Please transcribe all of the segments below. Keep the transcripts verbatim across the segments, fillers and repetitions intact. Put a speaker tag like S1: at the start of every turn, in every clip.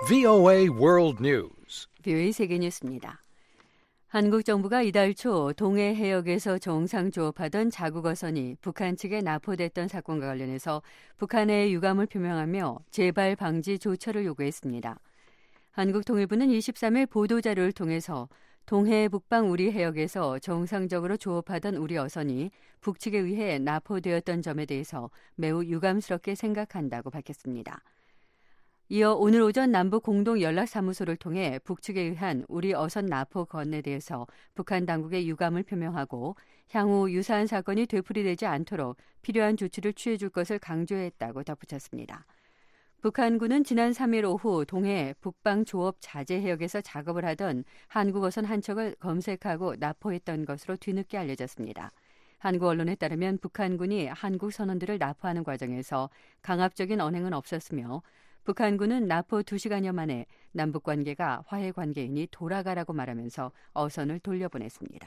S1: 브이오에이 World News.
S2: 브이오에이 세계뉴스입니다. 한국 정부가 이달 초 동해 해역에서 정상 조업하던 자국 어선이 북한 측에 납포됐던 사건과 관련해서 북한의 유감을 표명하며 재발 방지 조처를 요구했습니다. 한국 통일부는 이십삼 일 보도자료를 통해서 동해 북방 우리 해역에서 정상적으로 조업하던 우리 어선이 북측에 의해 납포되었던 점에 대해서 매우 유감스럽게 생각한다고 밝혔습니다. 이어 오늘 오전 남북 공동연락사무소를 통해 북측에 의한 우리 어선 납포 건에 대해서 북한 당국의 유감을 표명하고 향후 유사한 사건이 되풀이되지 않도록 필요한 조치를 취해줄 것을 강조했다고 덧붙였습니다. 북한군은 지난 삼 일 오후 동해 북방 조업 자재 해역에서 작업을 하던 한국 어선 한 척을 검색하고 납포했던 것으로 뒤늦게 알려졌습니다. 한국 언론에 따르면 북한군이 한국 선원들을 납포하는 과정에서 강압적인 언행은 없었으며 북한군은 납포 두 시간여 만에 남북관계가 화해관계이니 돌아가라고 말하면서 어선을 돌려보냈습니다.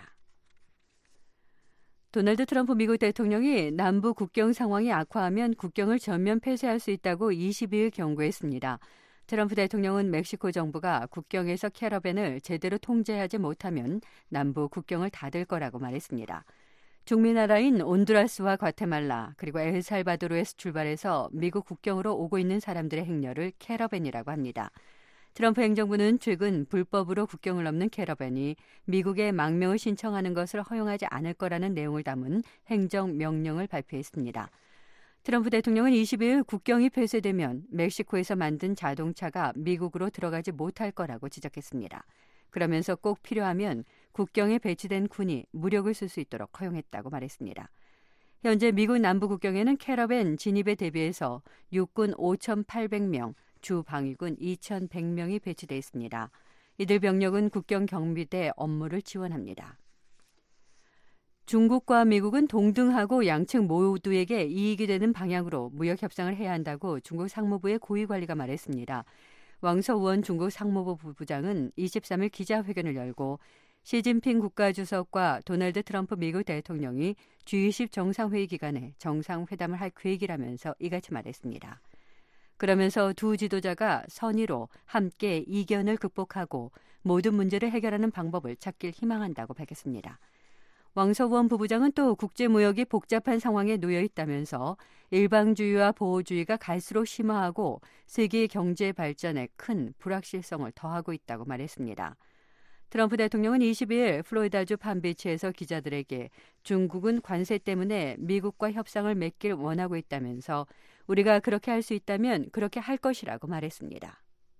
S2: 도널드 트럼프 미국 대통령이 남북 국경 상황이 악화하면 국경을 전면 폐쇄할 수 있다고 이십이 일 경고했습니다. 트럼프 대통령은 멕시코 정부가 국경에서 캐러밴을 제대로 통제하지 못하면 남북 국경을 닫을 거라고 말했습니다. 중미 나라인 온두라스와 과테말라 그리고 엘살바도르에서 출발해서 미국 국경으로 오고 있는 사람들의 행렬을 캐러밴이라고 합니다. 트럼프 행정부는 최근 불법으로 국경을 넘는 캐러밴이 미국에 망명을 신청하는 것을 허용하지 않을 거라는 내용을 담은 행정명령을 발표했습니다. 트럼프 대통령은 이십이 일 국경이 폐쇄되면 멕시코에서 만든 자동차가 미국으로 들어가지 못할 거라고 지적했습니다. 그러면서 꼭 필요하면 국경에 배치된 군이 무력을 쓸 수 있도록 허용했다고 말했습니다. 현재 미국 남부 국경에는 캐러밴 진입에 대비해서 육군 오천팔백 명, 주 방위군 이천백 명이 배치돼 있습니다. 이들 병력은 국경 경비대 업무를 지원합니다. 중국과 미국은 동등하고 양측 모두에게 이익이 되는 방향으로 무역 협상을 해야 한다고 중국 상무부의 고위관리가 말했습니다. 왕서우원 중국 상무부 부부장은 이십삼 일 기자회견을 열고 시진핑 국가주석과 도널드 트럼프 미국 대통령이 지 이십 정상회의 기간에 정상회담을 할 계획이라면서 이같이 말했습니다. 그러면서 두 지도자가 선의로 함께 이견을 극복하고 모든 문제를 해결하는 방법을 찾길 희망한다고 밝혔습니다. 왕서우원 부부장은 또 국제무역이 복잡한 상황에 놓여 있다면서 일방주의와 보호주의가 갈수록 심화하고 세계 경제 발전에 큰 불확실성을 더하고 있다고 말했습니다. 트럼프 대통령은 이십이 일 플로리다주 판비치에서 기자들에게 중국은 관세 때문에 미국과 협상을 맺길 원하고 있다면서 우리가 그렇게 할 수 있다면 그렇게 할 것이라고 말했습니다.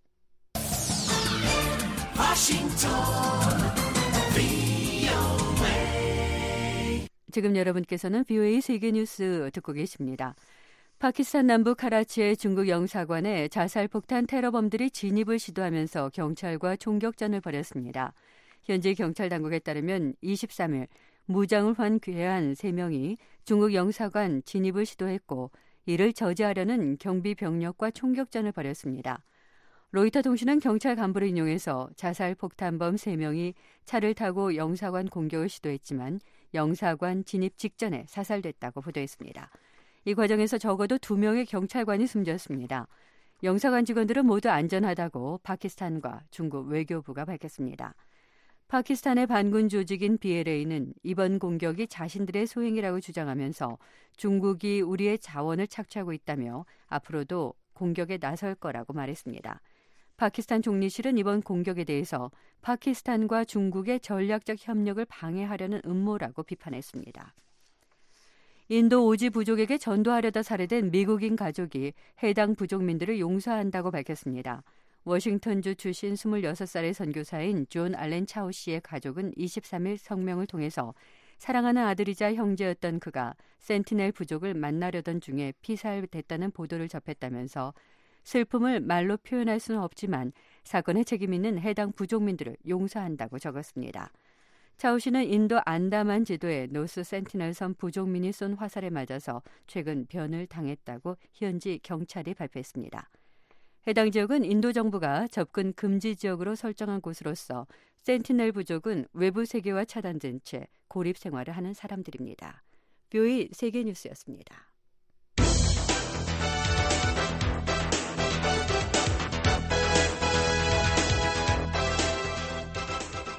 S2: 지금 여러분께서는 브이오에이 세계뉴스 듣고 계십니다. 파키스탄 남부 카라치의 중국 영사관에 자살폭탄 테러범들이 진입을 시도하면서 경찰과 총격전을 벌였습니다. 현지 경찰 당국에 따르면 이십삼 일 무장을 환기한 세 명이 중국 영사관 진입을 시도했고 이를 저지하려는 경비 병력과 총격전을 벌였습니다. 로이터 통신은 경찰 간부를 인용해서 자살폭탄범 세 명이 차를 타고 영사관 공격을 시도했지만 영사관 진입 직전에 사살됐다고 보도했습니다. 이 과정에서 적어도 두 명의 경찰관이 숨졌습니다. 영사관 직원들은 모두 안전하다고 파키스탄과 중국 외교부가 밝혔습니다. 파키스탄의 반군 조직인 비엘에이는 이번 공격이 자신들의 소행이라고 주장하면서 중국이 우리의 자원을 착취하고 있다며 앞으로도 공격에 나설 거라고 말했습니다. 파키스탄 총리실은 이번 공격에 대해서 파키스탄과 중국의 전략적 협력을 방해하려는 음모라고 비판했습니다. 인도 오지 부족에게 전도하려다 살해된 미국인 가족이 해당 부족민들을 용서한다고 밝혔습니다. 워싱턴주 출신 스물여섯 살의 선교사인 존 알렌 차오 씨의 가족은 이십삼 일 성명을 통해서 사랑하는 아들이자 형제였던 그가 센티넬 부족을 만나려던 중에 피살됐다는 보도를 접했다면서 슬픔을 말로 표현할 수는 없지만 사건의 책임 있는 해당 부족민들을 용서한다고 적었습니다. 차오 씨는 인도 안다만 지도의 노스 센티넬 섬 부족민이 쏜 화살에 맞아서 최근 변을 당했다고 현지 경찰이 발표했습니다. 해당 지역은 인도 정부가 접근 금지 지역으로 설정한 곳으로서 센티넬 부족은 외부 세계와 차단된 채 고립 생활을 하는 사람들입니다. 브이오에이 세계뉴스였습니다.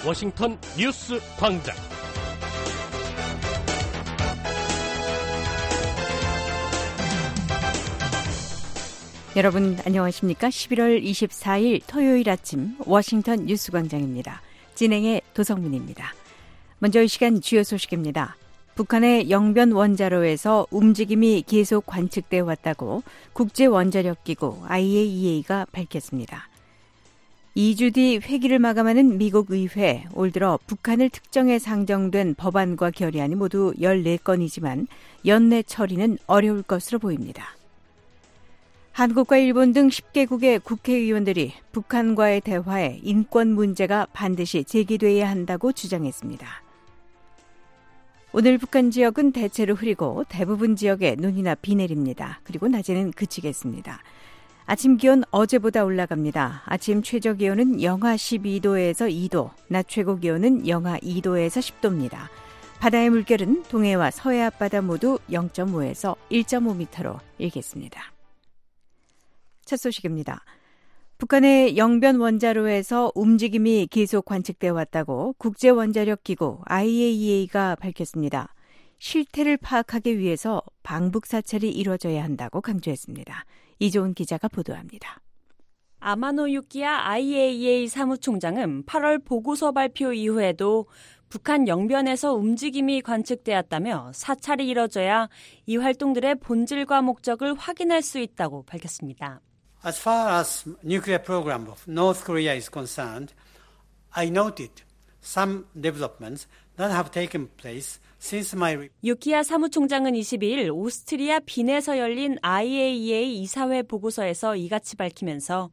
S1: 워싱턴 뉴스 광장.
S2: 여러분 안녕하십니까? 십일월 이십사일 토요일 아침 워싱턴 뉴스 광장입니다. 진행의 도성민입니다. 먼저 이 시간 주요 소식입니다. 북한의 영변 원자로에서 움직임이 계속 관측돼 왔다고 국제원자력기구 아이에이이에이가 밝혔습니다. 이 주 뒤 회기를 마감하는 미국 의회, 올 들어 북한을 특정해 상정된 법안과 결의안이 모두 열네 건이지만 연내 처리는 어려울 것으로 보입니다. 한국과 일본 등 십 개국의 국회의원들이 북한과의 대화에 인권 문제가 반드시 제기돼야 한다고 주장했습니다. 오늘 북한 지역은 대체로 흐리고 대부분 지역에 눈이나 비 내립니다. 그리고 낮에는 그치겠습니다. 아침 기온 어제보다 올라갑니다. 아침 최저 기온은 영하 십이도에서 이도, 낮 최고 기온은 영하 이도에서 십도입니다. 바다의 물결은 동해와 서해 앞바다 모두 영점오에서 일점오 미터로 일겠습니다. 첫 소식입니다. 북한의 영변 원자로에서 움직임이 계속 관측돼 왔다고 국제원자력기구 아이에이이에이가 밝혔습니다. 실태를 파악하기 위해서 방북 사찰이 이루어져야 한다고 강조했습니다. 이조은 기자가 보도합니다.
S3: 아마노 유키야 아이에이이에이 사무총장은 팔월 보고서 발표 이후에도 북한 영변에서 움직임이 관측되었다며 사찰이 이뤄져야 이 활동들의 본질과 목적을 확인할 수 있다고 밝혔습니다.
S4: As far as nuclear program of North Korea is concerned, I noted some developments that have taken place since my...
S3: 유키야 사무총장은 이십이일 오스트리아 빈에서 열린 아이에이이에이 이사회 보고서에서 이같이 밝히면서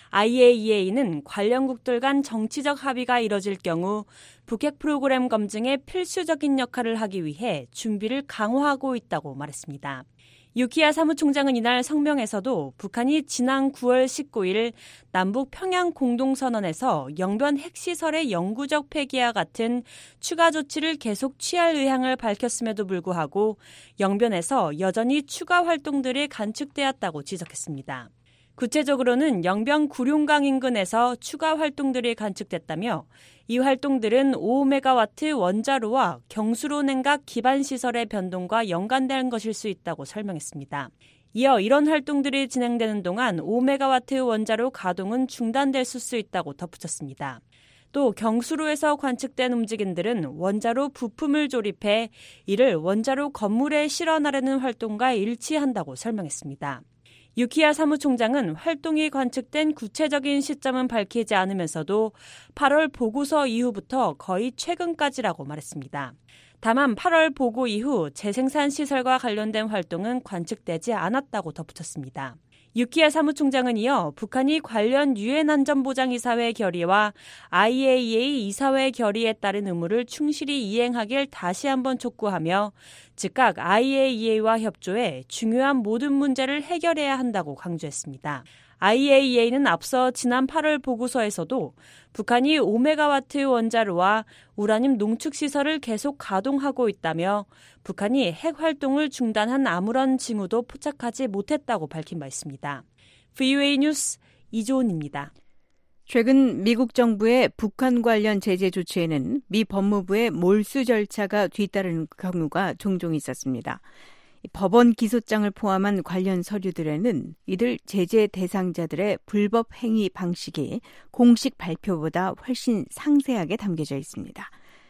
S3: 아이에이이에이는 관련국들 간 정치적 합의가 이뤄질 경우 북핵 프로그램 검증에 필수적인 역할을 하기 위해 준비를 강화하고 있다고 말했습니다. 유키야 사무총장은 이날 성명에서도 북한이 지난 구월 십구일 남북 평양 공동선언에서 영변 핵시설의 영구적 폐기와 같은 추가 조치를 계속 취할 의향을 밝혔음에도 불구하고 영변에서 여전히 추가 활동들이 관측되었다고 지적했습니다. 구체적으로는 영변 구룡강 인근에서 추가 활동들이 관측됐다며 이 활동들은 오 메가와트 원자로와 경수로 냉각 기반 시설의 변동과 연관된 것일 수 있다고 설명했습니다. 이어 이런 활동들이 진행되는 동안 오 메가와트 원자로 가동은 중단될 수 있다고 덧붙였습니다. 또 경수로에서 관측된 움직임들은 원자로 부품을 조립해 이를 원자로 건물에 실어나르는 활동과 일치한다고 설명했습니다. 유키야 사무총장은 활동이 관측된 구체적인 시점은 밝히지 않으면서도 팔월 보고서 이후부터 거의 최근까지라고 말했습니다. 다만 팔월 보고 이후 재생산 시설과 관련된 활동은 관측되지 않았다고 덧붙였습니다. 유키야 사무총장은 이어 북한이 관련 유엔 안전보장이사회 결의와 아이에이이에이 이사회 결의에 따른 의무를 충실히 이행하길 다시 한번 촉구하며 즉각 아이에이이에이와 협조해 중요한 모든 문제를 해결해야 한다고 강조했습니다. 아이에이이에이는 앞서 지난 팔월 보고서에서도 북한이 오 메가와트 원자로와 우라늄 농축시설을 계속 가동하고 있다며 북한이 핵 활동을 중단한 아무런 징후도 포착하지 못했다고 밝힌 바 있습니다. 브이오에이 뉴스 이조은입니다.
S2: 최근 미국 정부의 북한 관련 제재 조치에는 미 법무부의 몰수 절차가 뒤따르는 경우가 종종 있었습니다. 법원 기소장을 포함한 관련 서류들에는 이들 제재 대상자들의 불법 행위 방식이 공식 발표보다 훨씬 상세하게 담겨져 있습니다.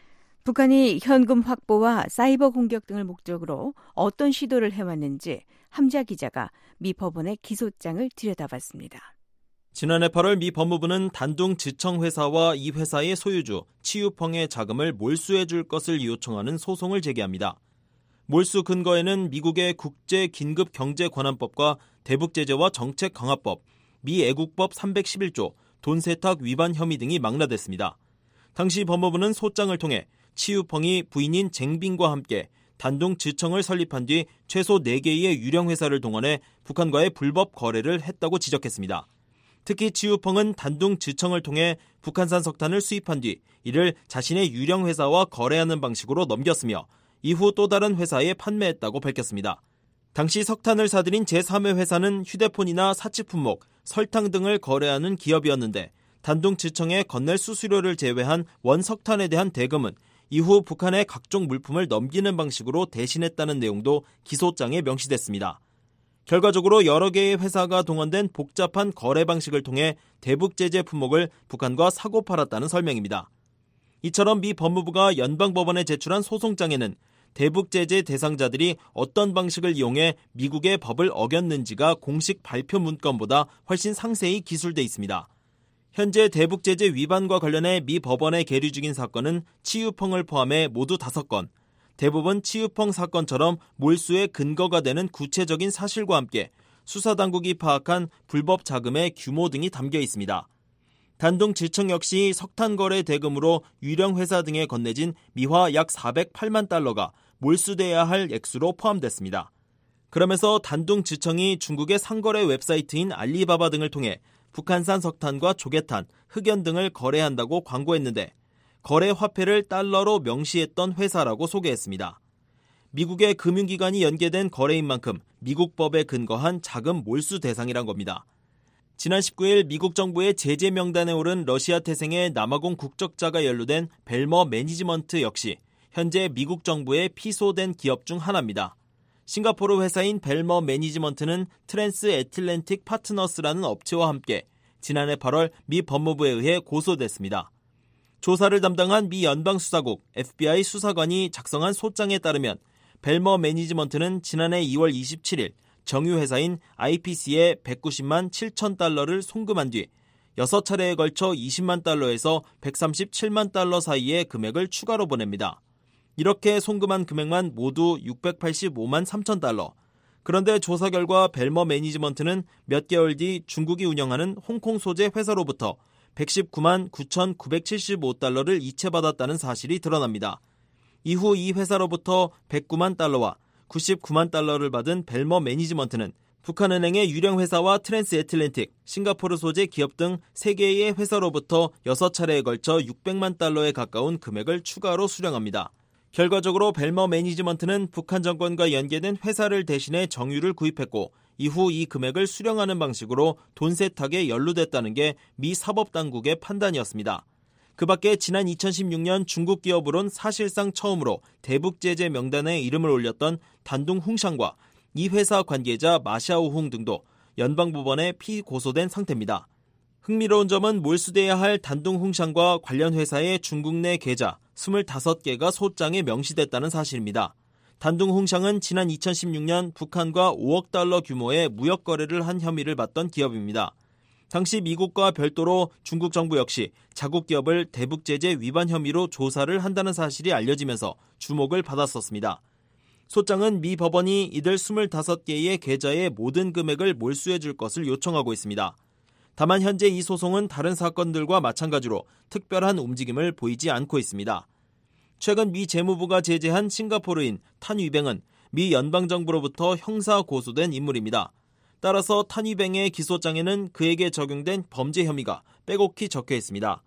S2: 북한이 현금 확보와 사이버 공격 등을 목적으로 어떤 시도를 해왔는지 함자 기자가 미 법원의 기소장을 들여다봤습니다.
S5: 지난해 팔월 미 법무부는 단둥 지청회사와 이 회사의 소유주 치유펑의 자금을 몰수해 줄 것을 요청하는 소송을 제기합니다. 몰수 근거에는 미국의 국제긴급경제관한법과 대북제재와 정책강화법, 미 애국법 삼백십일조, 돈세탁 위반 혐의 등이 망라됐습니다. 당시 법무부는 소장을 통해 치유펑이 부인인 쟁빈과 함께 단둥 지청을 설립한 뒤 최소 네 개의 유령회사를 동원해 북한과의 불법 거래를 했다고 지적했습니다. 특히 치유펑은 단둥 지청을 통해 북한산 석탄을 수입한 뒤 이를 자신의 유령회사와 거래하는 방식으로 넘겼으며 이후 또 다른 회사에 판매했다고 밝혔습니다. 당시 석탄을 사들인 제삼 회 회사는 휴대폰이나 사치품목, 설탕 등을 거래하는 기업이었는데 단둥지청에 건넬 수수료를 제외한 원석탄에 대한 대금은 이후 북한에 각종 물품을 넘기는 방식으로 대신했다는 내용도 기소장에 명시됐습니다. 결과적으로 여러 개의 회사가 동원된 복잡한 거래 방식을 통해 대북 제재 품목을 북한과 사고 팔았다는 설명입니다. 이처럼 미 법무부가 연방법원에 제출한 소송장에는 대북 제재 대상자들이 어떤 방식을 이용해 미국의 법을 어겼는지가 공식 발표 문건보다 훨씬 상세히 기술돼 있습니다. 현재 대북 제재 위반과 관련해 미 법원에 계류 중인 사건은 치유펑을 포함해 모두 다섯 건, 대부분 치유펑 사건처럼 몰수의 근거가 되는 구체적인 사실과 함께 수사당국이 파악한 불법 자금의 규모 등이 담겨 있습니다. 단둥지청 역시 석탄 거래 대금으로 유령 회사 등에 건네진 미화 약 사백팔만 달러가 몰수돼야 할 액수로 포함됐습니다. 그러면서 단둥지청이 중국의 상거래 웹사이트인 알리바바 등을 통해 북한산 석탄과 조개탄, 흑연 등을 거래한다고 광고했는데 거래 화폐를 달러로 명시했던 회사라고 소개했습니다. 미국의 금융기관이 연계된 거래인 만큼 미국 법에 근거한 자금 몰수 대상이란 겁니다. 지난 십구 일 미국 정부의 제재 명단에 오른 러시아 태생의 남아공 국적자가 연루된 벨머 매니지먼트 역시 현재 미국 정부에 피소된 기업 중 하나입니다. 싱가포르 회사인 벨머 매니지먼트는 트랜스 애틀랜틱 파트너스라는 업체와 함께 지난해 팔월 미 법무부에 의해 고소됐습니다. 조사를 담당한 미 연방수사국 에프비아이 수사관이 작성한 소장에 따르면 벨머 매니지먼트는 지난해 이월 이십칠일 정유회사인 아이피씨에 백구십만 칠천 달러를 송금한 뒤 여섯 차례에 걸쳐 이십만 달러에서 백삼십칠만 달러 사이의 금액을 추가로 보냅니다. 이렇게 송금한 금액만 모두 육백팔십오만 삼천 달러. 그런데 조사 결과 벨머 매니지먼트는 몇 개월 뒤 중국이 운영하는 홍콩 소재 회사로부터 백십구만 구천구백칠십오 달러를 이체받았다는 사실이 드러납니다. 이후 이 회사로부터 백구만 달러와 구십구만 달러를 받은 벨머 매니지먼트는 북한은행의 유령 회사와 트랜스 애틀랜틱, 싱가포르 소재 기업 등 세 개의 회사로부터 여섯 차례에 걸쳐 육백만 달러에 가까운 금액을 추가로 수령합니다. 결과적으로 벨머 매니지먼트는 북한 정권과 연계된 회사를 대신해 정유를 구입했고 이후 이 금액을 수령하는 방식으로 돈 세탁에 연루됐다는 게 미 사법당국의 판단이었습니다. 그 밖에 지난 이천십육 년 중국 기업으론 사실상 처음으로 대북 제재 명단에 이름을 올렸던 단둥홍샹과 이 회사 관계자 마샤오홍 등도 연방법원에 피고소된 상태입니다. 흥미로운 점은 몰수돼야 할 단둥홍샹과 관련 회사의 중국 내 계좌 스물다섯 개가 소장에 명시됐다는 사실입니다. 단둥홍샹은 지난 이천십육 년 북한과 오억 달러 규모의 무역 거래를 한 혐의를 받던 기업입니다. 당시 미국과 별도로 중국 정부 역시 자국 기업을 대북 제재 위반 혐의로 조사를 한다는 사실이 알려지면서 주목을 받았었습니다. 소장은 미 법원이 이들 스물다섯 개의 계좌의 모든 금액을 몰수해 줄 것을 요청하고 있습니다. 다만 현재 이 소송은 다른 사건들과 마찬가지로 특별한 움직임을 보이지 않고 있습니다. 최근 미 재무부가 제재한 싱가포르인 탄 위뱅은 미 연방정부로부터 형사 고소된 인물입니다. 따라서 탄 위뱅의 기소장에는 그에게 적용된 범죄 혐의가 빼곡히 적혀 있습니다.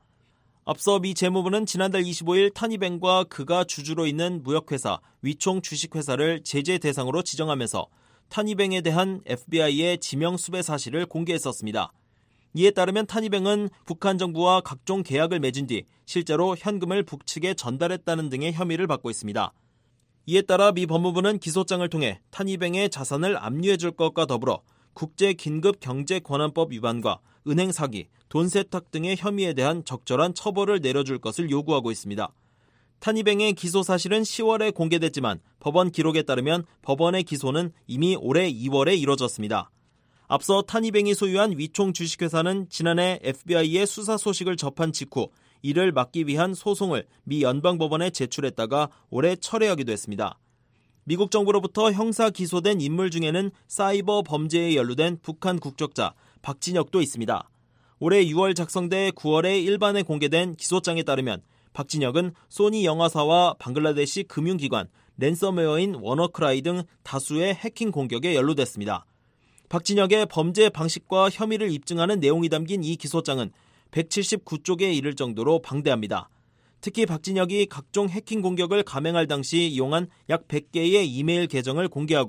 S5: 앞서 미 재무부는 지난달 이십오일 탄 위뱅과 그가 주주로 있는 무역회사 위총 주식회사를 제재 대상으로 지정하면서 탄 위뱅에 대한 에프비아이의 지명 수배 사실을 공개했었습니다. 이에 따르면 탄 위뱅은 북한 정부와 각종 계약을 맺은 뒤 실제로 현금을 북측에 전달했다는 등의 혐의를 받고 있습니다. 이에 따라 미 법무부는 기소장을 통해 탄 위뱅의 자산을 압류해 줄 것과 더불어 국제긴급경제권한법 위반과 은행 사기, 돈 세탁 등의 혐의에 대한 적절한 처벌을 내려줄 것을 요구하고 있습니다. 탄 위뱅의 기소 사실은 시월에 공개됐지만 법원 기록에 따르면 법원의 기소는 이미 올해 이월에 이뤄졌습니다. 앞서 탄 위뱅이 소유한 위총 주식회사는 지난해 에프비아이의 수사 소식을 접한 직후 이를 막기 위한 소송을 미 연방법원에 제출했다가 올해 철회하기도 했습니다. 미국 정부로부터 형사 기소된 인물 중에는 사이버 범죄에 연루된 북한 국적자 박진혁도 있습니다. 올해 유월 작성돼 구월에 일반에 공개된 기소장에 따르면 박진혁은 소니 영화사와 방글라데시 금융기관, 랜섬웨어인 워너크라이 등 다수의 해킹 공격에 연루됐습니다. 박진혁의 범죄 방식과 혐의를 입증하는 내용이 담긴 이 기소장은 백칠십구 쪽에 이를 정도로 방대합니다. 특히 박진혁이 각종 해킹 공격을 감행할 당시 이용한 약 백 개의 이메일 계정을 공개하고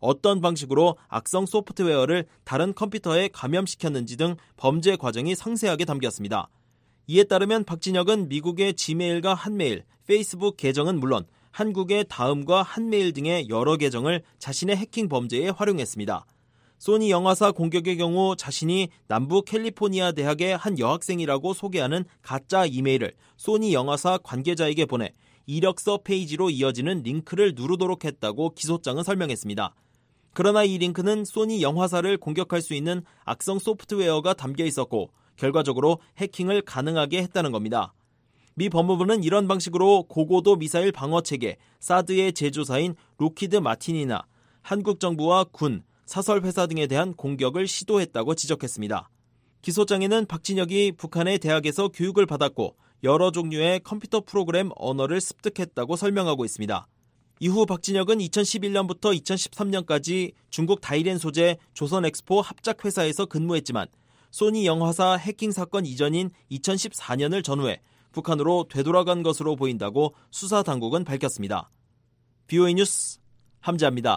S5: 어떤 방식으로 악성 소프트웨어를 다른 컴퓨터에 감염시켰는지 등 범죄 과정이 상세하게 담겼습니다. 이에 따르면 박진혁은 미국의 지메일과 한메일, 페이스북 계정은 물론 한국의 다음과 한메일 등의 여러 계정을 자신의 해킹 범죄에 활용했습니다. 소니 영화사 공격의 경우 자신이 남부 캘리포니아 대학의 한 여학생이라고 소개하는 가짜 이메일을 소니 영화사 관계자에게 보내 이력서 페이지로 이어지는 링크를 누르도록 했다고 기소장은 설명했습니다. 그러나 이 링크는 소니 영화사를 공격할 수 있는 악성 소프트웨어가 담겨 있었고 결과적으로 해킹을 가능하게 했다는 겁니다. 미 법무부는 이런 방식으로 고고도 미사일 방어체계 사드의 제조사인 로키드 마틴이나 한국 정부와 군, 사설회사 등에 대한 공격을 시도했다고 지적했습니다. 기소장에는 박진혁이 북한의 대학에서 교육을 받았고 여러 종류의 컴퓨터 프로그램 언어를 습득했다고 설명하고 있습니다. 이후 박진혁은 이천십일 년부터 이천십삼 년까지 중국 다이랜 소재 조선엑스포 합작회사에서 근무했지만 소니 영화사 해킹 사건 이전인 이천십사 년을 전후해 북한으로 되돌아간 것으로 보인다고 수사당국은 밝혔습니다. 비오에이 뉴스 함재합니다.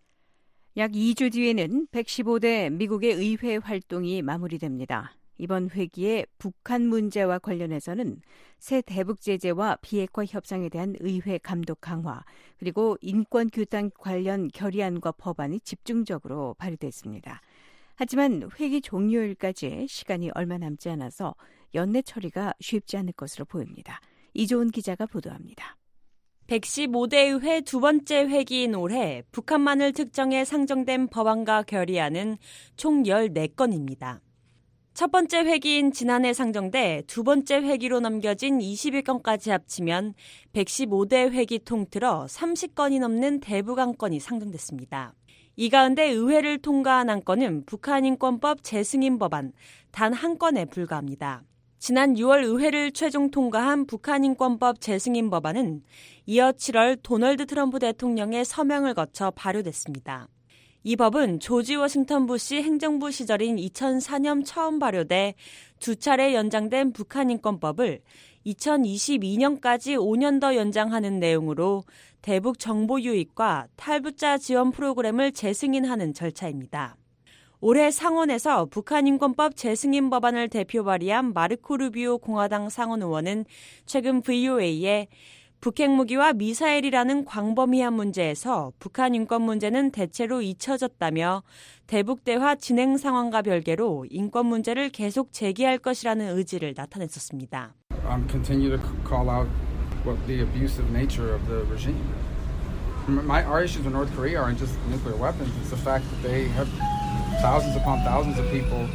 S6: 약 이 주 뒤에는 백십오 대 미국의 의회 활동이 마무리됩니다. 이번 회기에 북한 문제와 관련해서는 새 대북 제재와 비핵화 협상에 대한 의회 감독 강화, 그리고 인권 규탄 관련 결의안과 법안이 집중적으로 발의됐습니다. 하지만 회기 종료일까지 시간이 얼마 남지 않아서 연내 처리가 쉽지 않을 것으로 보입니다. 이조은 기자가 보도합니다.
S3: 백십오 대 의회 두 번째 회기인 올해 북한만을 특정해 상정된 법안과 결의안은 총 열네 건입니다. 첫 번째 회기인 지난해 상정돼 두 번째 회기로 넘겨진 이십일 건까지 합치면 백십오 대 회기 통틀어 삼십 건이 넘는 대북 안건이 상정됐습니다. 이 가운데 의회를 통과한 안건은 북한인권법 재승인 법안 단 한 건에 불과합니다. 지난 유월 의회를 최종 통과한 북한인권법 재승인 법안은 이어 칠월 도널드 트럼프 대통령의 서명을 거쳐 발효됐습니다. 이 법은 조지 워싱턴 부시 행정부 시절인 이천사 년 처음 발효돼 두 차례 연장된 북한인권법을 이천이십이 년까지 오 년 더 연장하는 내용으로 대북 정보 유입과 탈북자 지원 프로그램을 재승인하는 절차입니다. 올해 상원에서 북한인권법 재승인 법안을 대표 발의한 마르코 루비오 공화당 상원 의원은 최근 브이오에이에 북핵무기와 미사일이라는 광범위한 문제에서 북한 인권 문제는 대체로 잊혀졌다며 대북대화 진행 상황과 별개로 인권 문제를 계속 제기할 것이라는 의지를 나타냈었습니다.
S7: Um, continue to call out what the abusive nature of the regime. My our issues with North Korea aren't just nuclear weapons. It's the fact that they have thousands upon thousands of people.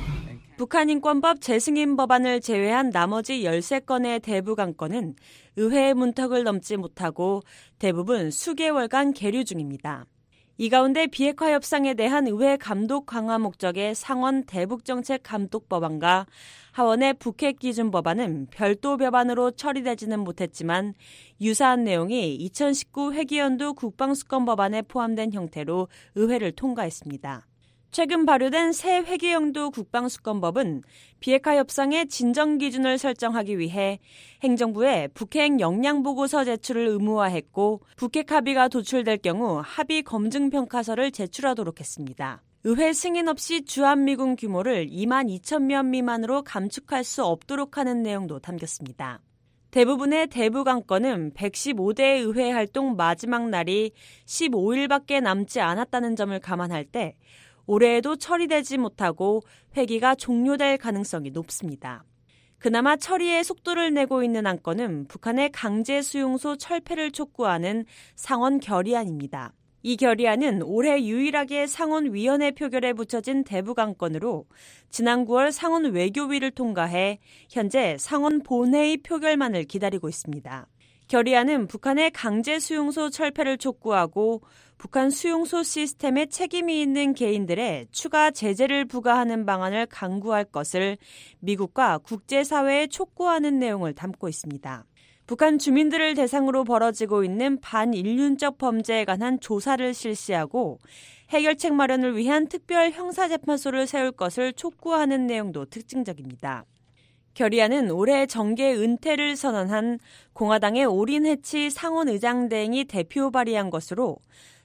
S3: 북한인권법 재승인 법안을 제외한 나머지 열세 건의 대북 안건은 의회의 문턱을 넘지 못하고 대부분 수개월간 계류 중입니다. 이 가운데 비핵화 협상에 대한 의회 감독 강화 목적의 상원 대북정책 감독 법안과 하원의 북핵 기준 법안은 별도 법안으로 처리되지는 못했지만 유사한 내용이 이천십구 회기연도 국방수권 법안에 포함된 형태로 의회를 통과했습니다. 최근 발효된 새 회계연도 국방수권법은 비핵화 협상의 진정 기준을 설정하기 위해 행정부에 북핵 역량보고서 제출을 의무화했고 북핵 합의가 도출될 경우 합의 검증평가서를 제출하도록 했습니다. 의회 승인 없이 주한미군 규모를 이만 이천 명 미만으로 감축할 수 없도록 하는 내용도 담겼습니다. 대부분의 대북 안건은 백십오 대 의회 활동 마지막 날이 십오 일밖에 남지 않았다는 점을 감안할 때 올해에도 처리되지 못하고 회기가 종료될 가능성이 높습니다. 그나마 처리에 속도를 내고 있는 안건은 북한의 강제 수용소 철폐를 촉구하는 상원 결의안입니다. 이 결의안은 올해 유일하게 상원위원회 표결에 붙여진 대북 안건으로 지난 구월 상원 외교위를 통과해 현재 상원 본회의 표결만을 기다리고 있습니다. 결의안은 북한의 강제 수용소 철폐를 촉구하고 북한 수용소 시스템에 책임이 있는 개인들의 추가 제재를 부과하는 방안을 강구할 것을 미국과 국제사회에 촉구하는 내용을 담고 있습니다. 북한 주민들을 대상으로 벌어지고 있는 반인륜적 범죄에 관한 조사를 실시하고 해결책 마련을 위한 특별 형사재판소를 세울 것을 촉구하는 내용도 특징적입니다. 결의안은 올해 정계 은퇴를 선언한 공화당의 오린 해치 상원의장 대행이 대표 발의한 것으로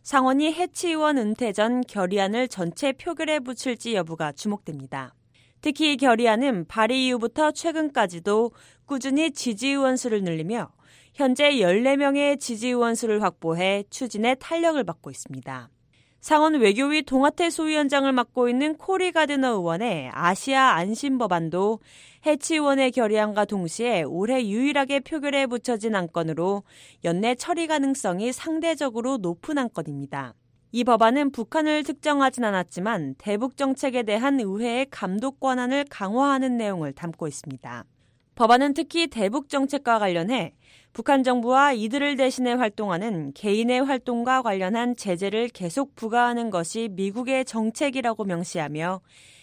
S3: 상원이 해치의원 은퇴 전 결의안을 전체 표결에 붙일지 여부가 주목됩니다. 특히 이 결의안은 발의 이후부터 최근까지도 꾸준히 지지의원 수를 늘리며 현재 열네 명의 지지의원 수를 확보해 추진에 탄력을 받고 있습니다. 상원 외교위 동아태 소위원장을 맡고 있는 코리 가드너 의원의 아시아 안심 법안도 해치의원의 결의안과 동시에 올해 유일하게 표결에 붙여진 안건으로 연내 처리 가능성이 상대적으로 높은 안건입니다. 이 법안은 북한을 특정하진 않았지만 대북 정책에 대한 의회의 감독 권한을 강화하는 내용을 담고 있습니다. 법안은 특히 대북 정책과 관련해 북한 정부와 이들을 대신해 활동하는 개인의 활동과 관련한 제재를 계속 부과하는 것이 미국의 정책이라고 명시하며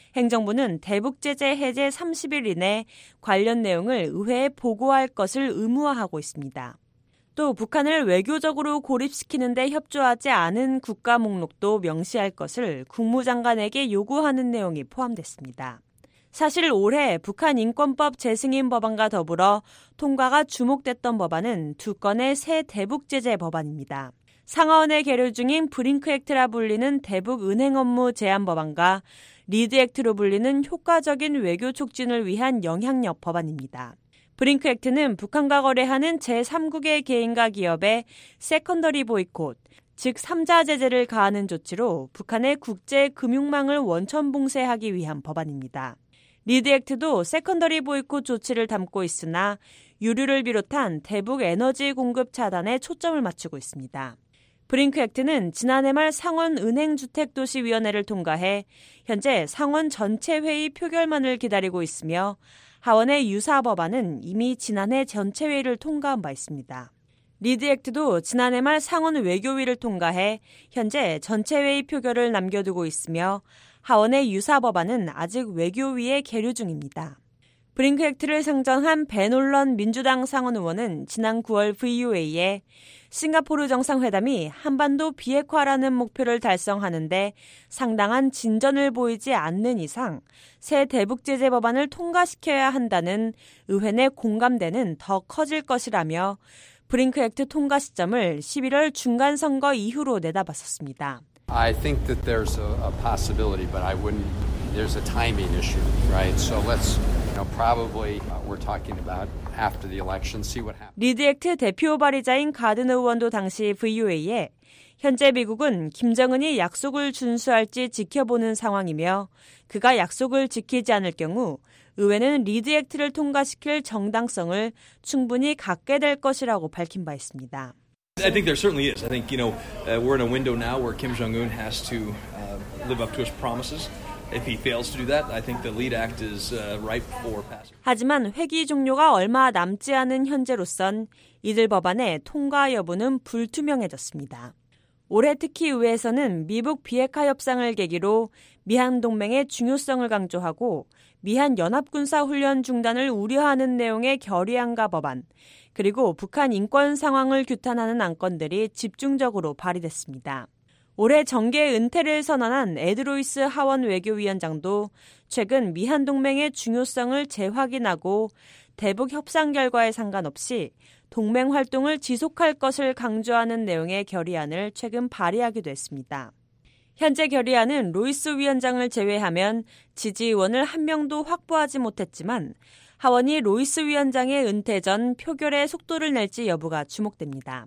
S3: 행정부는 대북 제재 해제 삼십 일 이내 관련 내용을 의회에 보고할 것을 의무화하고 있습니다. 또 북한을 외교적으로 고립시키는 데 협조하지 않은 국가 목록도 명시할 것을 국무장관에게 요구하는 내용이 포함됐습니다. 사실 올해 북한 인권법 재승인 법안과 더불어 통과가 주목됐던 법안은 두 건의 새 대북 제재 법안입니다. 상하원에 계류 중인 브링크 액트라 불리는 대북 은행 업무 제한 법안과 리드 액트로 불리는 효과적인 외교 촉진을 위한 영향력 법안입니다. 브링크 액트는 북한과 거래하는 제삼국의 개인과 기업의 세컨더리 보이콧, 즉 삼자 제재를 가하는 조치로 북한의 국제 금융망을 원천 봉쇄하기 위한 법안입니다. 리드 액트도 세컨더리 보이콧 조치를 담고 있으나 유류를 비롯한 대북 에너지 공급 차단에 초점을 맞추고 있습니다. 브링크 액트는 지난해 말 상원 은행주택도시위원회를 통과해 현재 상원 전체 회의 표결만을 기다리고 있으며 하원의 유사 법안은 이미 지난해 전체 회의를 통과한 바 있습니다. 리드 액트도 지난해 말 상원 외교위를 통과해 현재 전체 회의 표결을 남겨두고 있으며 하원의 유사 법안은 아직 외교위에 계류 중입니다. 브링크 액트를 상정한 벤 올런 민주당 상원 의원은 지난 구월 브이오에이에 싱가포르 정상회담이 한반도 비핵화라는 목표를 달성하는 데 상당한 진전을 보이지 않는 이상 새 대북 제재 법안을 통과시켜야 한다는 의회 내 공감대는 더 커질 것이라며 브링크 액트 통과 시점을 십일월 중간선거 이후로 내다봤었습니다.
S8: I think that there's a, a possibility, but I wouldn't. There's a timing issue, right? So let's, you know, probably uh, we're talking about after the election, see what happens.
S3: 리드 액트 대표 발의자인 가드너 의원도 당시 브이오에이에 현재 미국은 김정은이 약속을 준수할지 지켜보는 상황이며 그가 약속을 지키지 않을 경우 의회는 리드 액트를 통과시킬 정당성을 충분히 갖게 될 것이라고 밝힌 바 있습니다.
S9: I think there certainly is. I think, you know, uh, we're in a window now where Kim Jong-un has to uh, live up to his promises. If he fails to do that, I think the lead act is uh, ripe for passage.
S3: 하지만 회기 종료가 얼마 남지 않은 현재로선 이들 법안의 통과 여부는 불투명해졌습니다. 올해 특히 의회에서는 미북 비핵화 협상을 계기로 미한 동맹의 중요성을 강조하고 미한 연합군사훈련 중단을 우려하는 내용의 결의안과 법안, 그리고 북한 인권 상황을 규탄하는 안건들이 집중적으로 발의됐습니다. 올해 정계 은퇴를 선언한 에드 로이스 하원 외교위원장도 최근 미한 동맹의 중요성을 재확인하고 대북 협상 결과에 상관없이 동맹 활동을 지속할 것을 강조하는 내용의 결의안을 최근 발의하기도 했습니다. 현재 결의안은 로이스 위원장을 제외하면 지지의원을 한 명도 확보하지 못했지만 하원이 로이스 위원장의 은퇴 전 표결에 속도를 낼지 여부가 주목됩니다.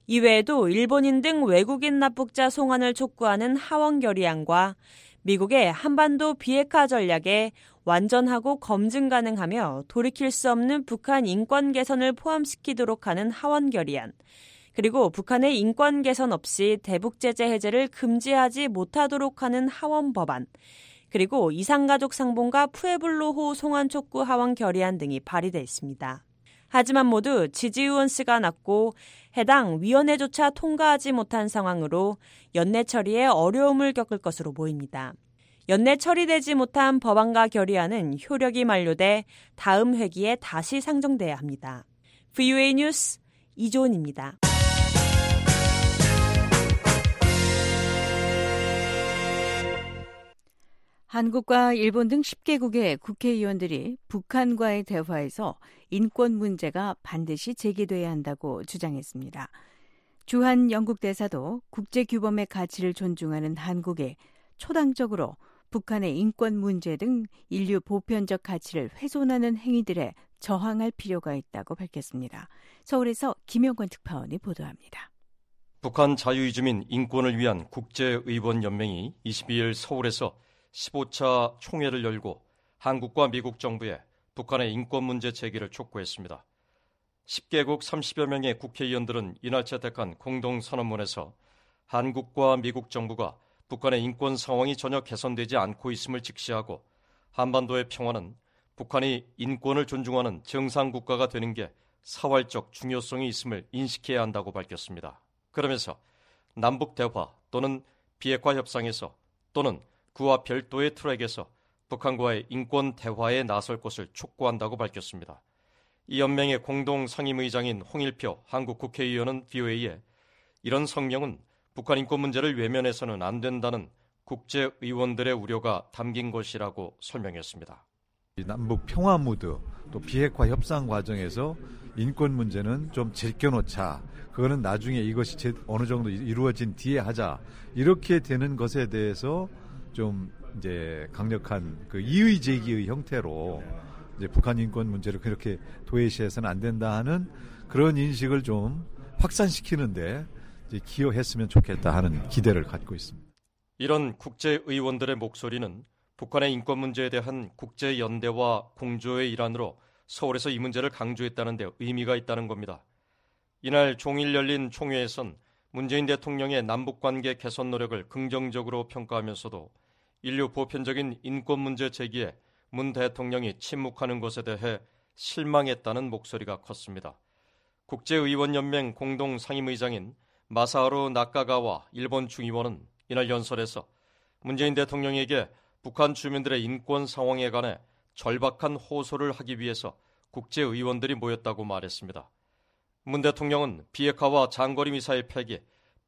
S3: 이외에도 일본인 등 외국인 납북자 송환을 촉구하는 하원 결의안과 미국의 한반도 비핵화 전략에 완전하고 검증 가능하며 돌이킬 수 없는 북한 인권 개선을 포함시키도록 하는 하원 결의안, 그리고 북한의 인권 개선 없이 대북 제재 해제를 금지하지 못하도록 하는 하원 법안, 그리고 이산가족 상봉과 푸에블로호 송환 촉구 하원 결의안 등이 발의돼 있습니다. 하지만 모두 지지의원 수가 낮고 해당 위원회조차 통과하지 못한 상황으로 연내 처리에 어려움을 겪을 것으로 보입니다. 연내 처리되지 못한 법안과 결의안은 효력이 만료돼 다음 회기에 다시 상정돼야 합니다. 브이오에이 뉴스 이조은입니다.
S6: 한국과 일본 등 십 개국의 국회의원들이 북한과의 대화에서 인권 문제가 반드시 제기돼야 한다고 주장했습니다. 주한 영국 대사도 국제규범의 가치를 존중하는 한국에 초당적으로 북한의 인권 문제 등 인류 보편적 가치를 훼손하는 행위들에 저항할 필요가 있다고 밝혔습니다. 서울에서 김영권 특파원이 보도합니다.
S10: 북한 자유이주민 인권을 위한 국제의원연맹이 이십이일 서울에서 십오 차 총회를 열고 한국과 미국 정부에 북한의 인권 문제 제기를 촉구했습니다. 십 개국 삼십여 명의 국회의원들은 이날 채택한 공동선언문에서 한국과 미국 정부가 북한의 인권 상황이 전혀 개선되지 않고 있음을 직시하고 한반도의 평화는 북한이 인권을 존중하는 정상국가가 되는 게 사활적 중요성이 있음을 인식해야 한다고 밝혔습니다. 그러면서 남북 대화 또는 비핵화 협상에서 또는 그와 별도의 트랙에서 북한과의 인권 대화에 나설 것을 촉구한다고 밝혔습니다. 이 연맹의 공동 상임의장인 홍일표 한국 국회의원은 브이오에이에 이런 성명은 북한 인권 문제를 외면해서는 안 된다는 국제의원들의 우려가 담긴 것이라고 설명했습니다.
S11: 남북 평화 무드 또 비핵화 협상 과정에서 인권 문제는 좀 제껴놓자. 그거는 나중에 이것이 어느 정도 이루어진 뒤에 하자. 이렇게 되는 것에 대해서 좀 이제 강력한 그 이의 제기의 형태로 이제 북한 인권 문제를 그렇게 도외시해서는 안 된다 하는 그런 인식을 좀 확산시키는데 이제 기여했으면 좋겠다 하는 기대를 갖고 있습니다.
S10: 이런 국제의원들의 목소리는 북한의 인권 문제에 대한 국제연대와 공조의 일환으로 서울에서 이 문제를 강조했다는 데 의미가 있다는 겁니다. 이날 종일 열린 총회에선 문재인 대통령의 남북관계 개선 노력을 긍정적으로 평가하면서도 인류 보편적인 인권 문제 제기에 문 대통령이 침묵하는 것에 대해 실망했다는 목소리가 컸습니다. 국제의원연맹 공동상임의장인 마사하루 나카가와 일본 중의원은 이날 연설에서 문재인 대통령에게 북한 주민들의 인권 상황에 관해 절박한 호소를 하기 위해서 국제의원들이 모였다고 말했습니다. 문 대통령은 비핵화와 장거리 미사일 폐기,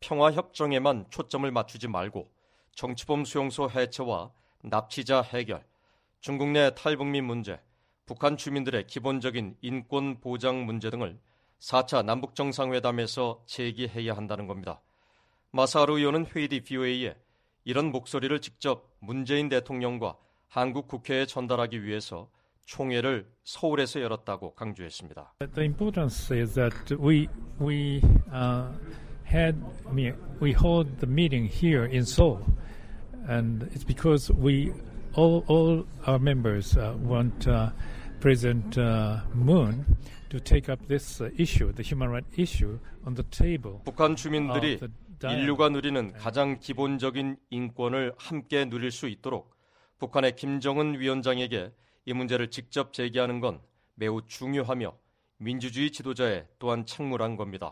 S10: 평화협정에만 초점을 맞추지 말고 정치범 수용소 해체와 납치자 해결, 중국 내 탈북민 문제, 북한 주민들의 기본적인 인권 보장 문제 등을 사 차 남북정상회담에서 제기해야 한다는 겁니다. 마사하루 의원은 회의 뒤 브이오에이에 이런 목소리를 직접 문재인 대통령과 한국 국회에 전달하기 위해서 총회를 서울에서 열었다고 강조했습니다.
S12: The importance is that we we uh, had we hold the meeting here in Seoul, and it's because we all all our members uh, want uh, President uh, Moon to take up this uh, issue, the human rights issue, on the table.
S10: 북한 주민들이 인류가 누리는 가장 기본적인 인권을 함께 누릴 수 있도록 북한의 김정은 위원장에게 이 문제를 직접 제기하는 건 매우 중요하며 민주주의 지도자에 또한 책무란 겁니다.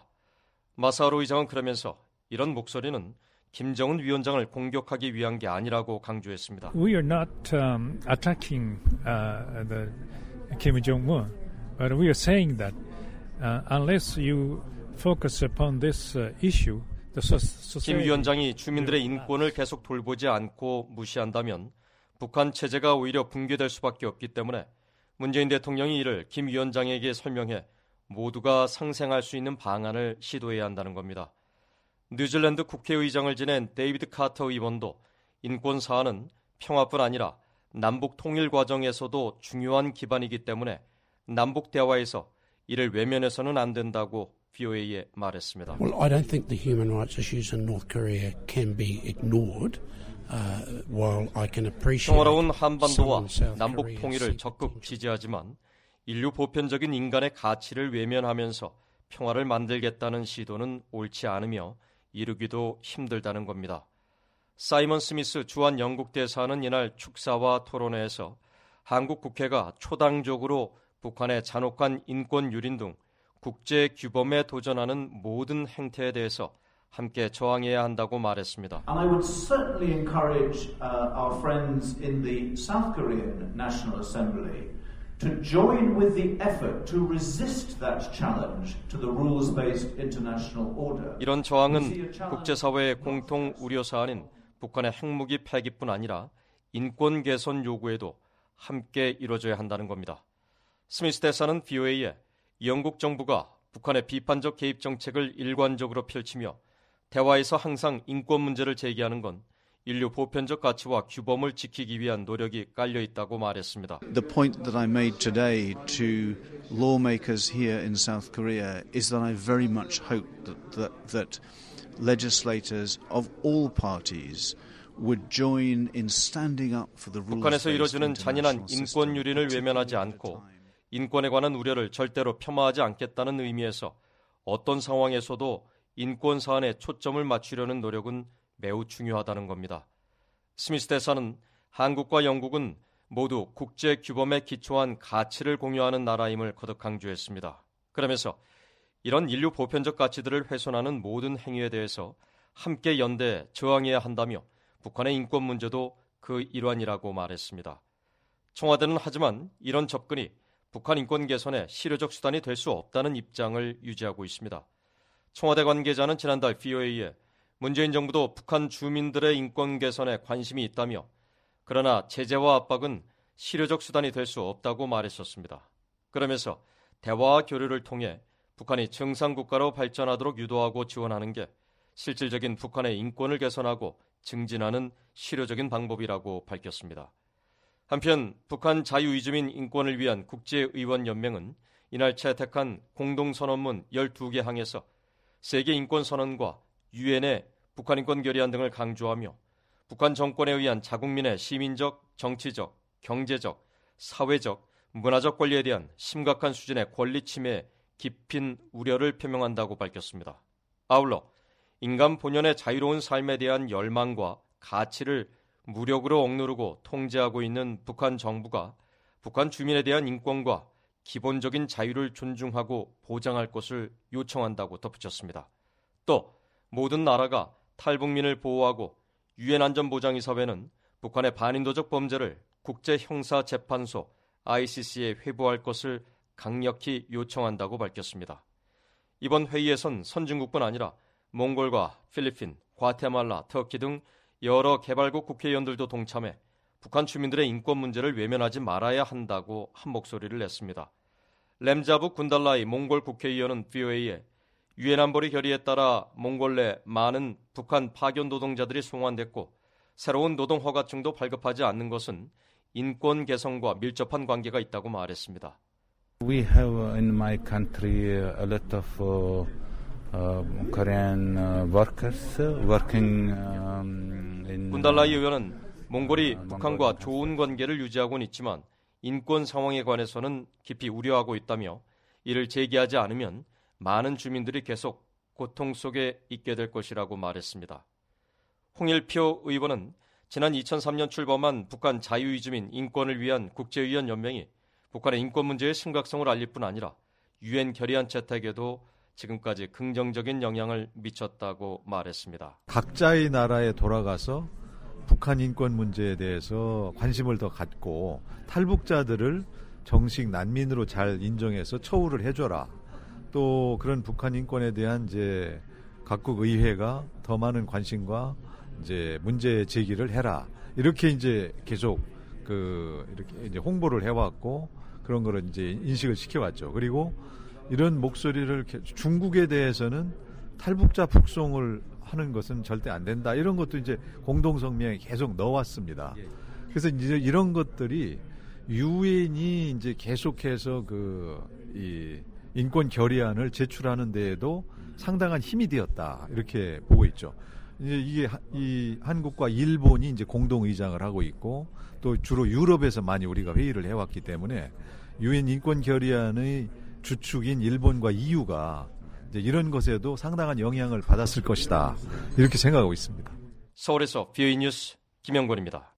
S10: 마사하루 의장은 그러면서 이런 목소리는 김정은 위원장을 공격하기 위한 게 아니라고 강조했습니다.
S12: We are not um, attacking uh, the Kim Jong-un, but we are saying that uh, unless you focus upon this uh, issue, the society.
S10: 김 위원장이 주민들의 인권을 계속 돌보지 않고 무시한다면 북한 체제가 오히려 붕괴될 수밖에 없기 때문에 문재인 대통령이 이를 김 위원장에게 설명해 모두가 상생할 수 있는 방안을 시도해야 한다는 겁니다. 뉴질랜드 국회의장을 지낸 데이비드 카터 의원도 인권 사안은 평화뿐 아니라 남북 통일 과정에서도 중요한 기반이기 때문에 남북 대화에서 이를 외면해서는 안 된다고 브이오에이에 말했습니다.
S13: Well, I don't think the human rights issues in North Korea can be ignored. Uh, while I can appreciate
S10: 평화로운 한반도와 남북 통일을 적극 지지하지만 인류 보편적인 인간의 가치를 외면하면서 평화를 만들겠다는 시도는 옳지 않으며 이루기도 힘들다는 겁니다. 사이먼 스미스 주한 영국 대사는 이날 축사와 토론회에서 한국 국회가 초당적으로 북한의 잔혹한 인권 유린 등 국제 규범에 도전하는 모든 행태에 대해서 함께 저항해야 한다고 말했습니다.
S14: And I would certainly encourage uh, our friends in the South Korean National Assembly to join with the effort to resist that challenge to the rules-based international order.
S10: 이런 저항은 국제사회의 공통 우려 사안인 북한의 핵무기 폐기뿐 아니라 인권 개선 요구에도 함께 이루어져야 한다는 겁니다. 스미스 대사는 브이오에이에 영국 정부가 북한의 비판적 개입 정책을 일관적으로 펼치며 대화에서 항상 인권 문제를 제기하는 건 인류 보편적 가치와 규범을 지키기 위한 노력이 깔려 있다고 말했습니다.
S15: The point that I made today to lawmakers here in South Korea is that I very much hope that, that, that legislators of all parties would join in standing up for the rules.
S10: 북한에서 이뤄지는 잔인한 인권 유린을 외면하지 않고 인권에 관한 우려를 절대로 폄하하지 않겠다는 의미에서 어떤 상황에서도 인권 사안에 초점을 맞추려는 노력은 매우 중요하다는 겁니다. 스미스 대사는 한국과 영국은 모두 국제 규범에 기초한 가치를 공유하는 나라임을 거듭 강조했습니다. 그러면서 이런 인류 보편적 가치들을 훼손하는 모든 행위에 대해서 함께 연대 저항해야 한다며 북한의 인권 문제도 그 일환이라고 말했습니다. 청와대는 하지만 이런 접근이 북한 인권 개선에 실효적 수단이 될 수 없다는 입장을 유지하고 있습니다. 청와대 관계자는 지난달 브이오에이에 문재인 정부도 북한 주민들의 인권 개선에 관심이 있다며 그러나 제재와 압박은 실효적 수단이 될 수 없다고 말했었습니다. 그러면서 대화와 교류를 통해 북한이 정상국가로 발전하도록 유도하고 지원하는 게 실질적인 북한의 인권을 개선하고 증진하는 실효적인 방법이라고 밝혔습니다. 한편 북한 자유이주민 인권을 위한 국제의원연맹은 이날 채택한 공동선언문 열두 개 항에서 세계인권선언과 유엔의 북한 인권 결의안 등을 강조하며 북한 정권에 의한 자국민의 시민적, 정치적, 경제적, 사회적, 문화적 권리에 대한 심각한 수준의 권리 침해에 깊은 우려를 표명한다고 밝혔습니다. 아울러 인간 본연의 자유로운 삶에 대한 열망과 가치를 무력으로 억누르고 통제하고 있는 북한 정부가 북한 주민에 대한 인권과 기본적인 자유를 존중하고 보장할 것을 요청한다고 덧붙였습니다. 또 모든 나라가 탈북민을 보호하고 유엔 안전보장이사회는 북한의 반인도적 범죄를 국제형사재판소 아이씨씨에 회부할 것을 강력히 요청한다고 밝혔습니다. 이번 회의에선 선진국뿐 아니라 몽골과 필리핀, 과테말라, 터키 등 여러 개발국 국회의원들도 동참해 북한 주민들의 인권 문제를 외면하지 말아야 한다고 한 목소리를 냈습니다. 램자부 군달라이 몽골 국회의원은 브이오에이에 유엔 안보리 결의에 따라 몽골 내 많은 북한 파견 노동자들이 송환됐고 새로운 노동 허가증도 발급하지 않는 것은 인권 개선과 밀접한 관계가 있다고 말했습니다.
S16: We have in my country a lot of uh, uh, Korean uh, workers working um, in
S10: 군달라이 의원은 몽골이 북한과 좋은 관계를 유지하고는 있지만 인권 상황에 관해서는 깊이 우려하고 있다며 이를 제기하지 않으면 많은 주민들이 계속 고통 속에 있게 될 것이라고 말했습니다. 홍일표 의원은 지난 이천삼 년 출범한 북한 자유이주민 인권을 위한 국제의원 연맹이 북한의 인권 문제의 심각성을 알릴 뿐 아니라 유엔 결의안 채택에도 지금까지 긍정적인 영향을 미쳤다고 말했습니다.
S11: 각자의 나라에 돌아가서 북한 인권 문제에 대해서 관심을 더 갖고 탈북자들을 정식 난민으로 잘 인정해서 처우를 해줘라. 또 그런 북한 인권에 대한 이제 각국 의회가 더 많은 관심과 이제 문제 제기를 해라. 이렇게 이제 계속 그 이렇게 이제 홍보를 해왔고 그런 거를 이제 인식을 시켜왔죠. 그리고 이런 목소리를 중국에 대해서는 탈북자 북송을 하는 것은 절대 안 된다. 이런 것도 이제 공동성명에 계속 넣어왔습니다. 그래서 이제 이런 것들이 유엔이 이제 계속해서 그 이 인권 결의안을 제출하는 데에도 상당한 힘이 되었다. 이렇게 보고 있죠. 이제 이게 이 한국과 일본이 이제 공동 의장을 하고 있고 또 주로 유럽에서 많이 우리가 회의를 해왔기 때문에 유엔 인권 결의안의 주축인 일본과 이유가 이제 이런 것에도 상당한 영향을 받았을 것이다. 이렇게 생각하고 있습니다.
S10: 서울에서 브이오에이 뉴스 김영권입니다.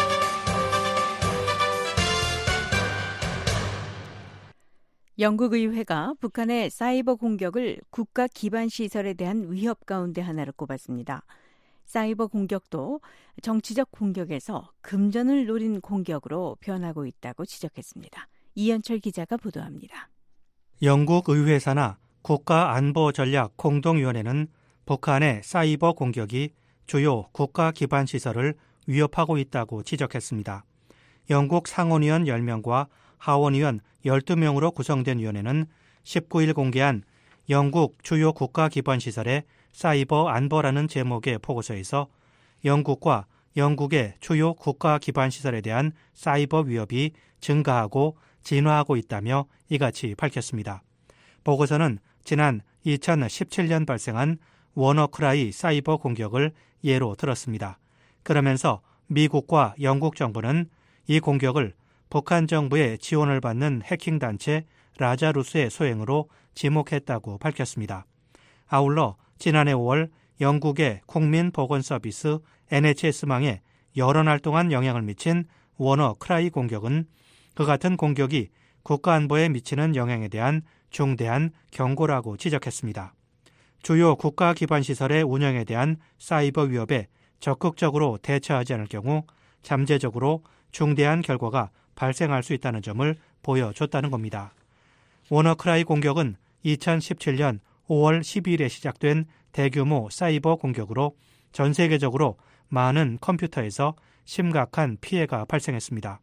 S6: 영국 의회가 북한의 사이버 공격을 국가 기반 시설에 대한 위협 가운데 하나를 꼽았습니다. 사이버 공격도 정치적 공격에서 금전을 노린 공격으로 변하고 있다고 지적했습니다. 이현철 기자가 보도합니다.
S17: 영국 의회사나 국가안보전략공동위원회는 북한의 사이버 공격이 주요 국가 기반 시설을 위협하고 있다고 지적했습니다. 영국 상원의원 열 명과 하원의원 열두 명으로 구성된 위원회는 십구 일 공개한 영국 주요 국가기반시설의 사이버 안보라는 제목의 보고서에서 영국과 영국의 주요 국가기반시설에 대한 사이버 위협이 증가하고 진화하고 있다며 이같이 밝혔습니다. 보고서는 지난 이천십칠 년 발생한 워너크라이 사이버 공격을 예로 들었습니다. 그러면서 미국과 영국 정부는 이 공격을 북한 정부의 지원을 받는 해킹 단체 라자루스의 소행으로 지목했다고 밝혔습니다. 아울러 지난해 오월 영국의 국민보건서비스 엔에이치에스망에 여러 날 동안 영향을 미친 워너크라이 공격은 그 같은 공격이 국가안보에 미치는 영향에 대한 중대한 경고라고 지적했습니다. 주요 국가기반시설의 운영에 대한 사이버 위협에 적극적으로 대처하지 않을 경우 잠재적으로 중대한 결과가 발생할 수 있다는 점을 보여줬다는 겁니다. 워너크라이 공격은 이천십칠 년 오월 십이일에 시작된 대규모 사이버 공격으로 전 세계적으로 많은 컴퓨터에서 심각한 피해가 발생했습니다.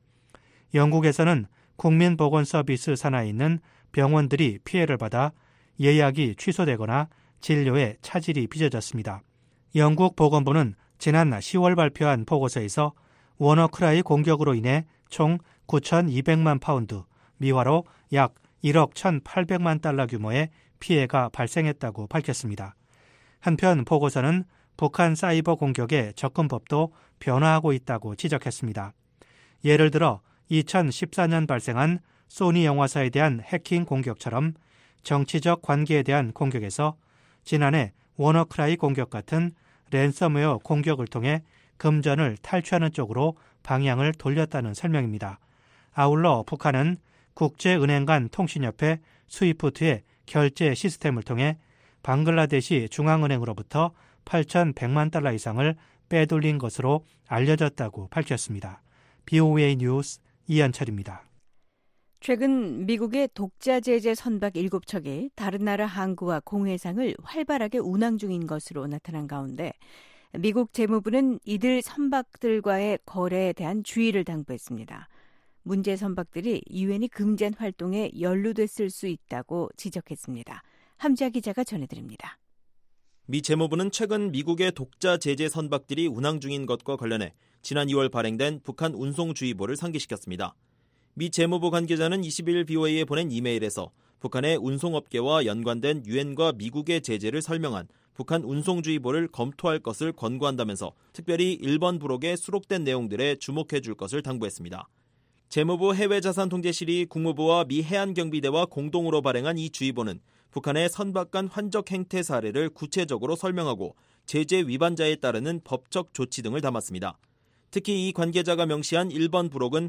S17: 영국에서는 국민보건서비스 산하에 있는 병원들이 피해를 받아 예약이 취소되거나 진료에 차질이 빚어졌습니다. 영국 보건부는 지난 시월 발표한 보고서에서 워너크라이 공격으로 인해 총 구천이백만 파운드, 미화로 약 일억 천팔백만 달러 규모의 피해가 발생했다고 밝혔습니다. 한편 보고서는 북한 사이버 공격의 접근법도 변화하고 있다고 지적했습니다. 예를 들어 이천십사 년 발생한 소니 영화사에 대한 해킹 공격처럼 정치적 관계에 대한 공격에서 지난해 워너크라이 공격 같은 랜섬웨어 공격을 통해 금전을 탈취하는 쪽으로 방향을 돌렸다는 설명입니다. 아울러 북한은 국제은행 간 통신협회 스위프트의 결제 시스템을 통해 방글라데시 중앙은행으로부터 팔천백만 달러 이상을 빼돌린 것으로 알려졌다고 밝혔습니다. 비오에이 뉴스 이현철입니다.
S6: 최근 미국의 독자 제재 선박 일곱 척이 다른 나라 항구와 공해상을 활발하게 운항 중인 것으로 나타난 가운데 미국 재무부는 이들 선박들과의 거래에 대한 주의를 당부했습니다. 문제 선박들이 유엔이 금지한 활동에 연루됐을 수 있다고 지적했습니다. 함지아 기자가 전해드립니다.
S5: 미 재무부는 최근 미국의 독자 제재 선박들이 운항 중인 것과 관련해 지난 이월 발행된 북한 운송주의보를 상기시켰습니다. 미 재무부 관계자는 이십일 비오에이에 보낸 이메일에서 북한의 운송업계와 연관된 유엔과 미국의 제재를 설명한 북한 운송주의보를 검토할 것을 권고한다면서 특별히 일 번 부록에 수록된 내용들에 주목해 줄 것을 당부했습니다. 재무부 해외자산통제실이 국무부와 미 해안경비대와 공동으로 발행한 이 주의보는 북한의 선박 간 환적 행태 사례를 구체적으로 설명하고 제재 위반자에 따르는 법적 조치 등을 담았습니다. 특히 이 관계자가 명시한 일 번 부록은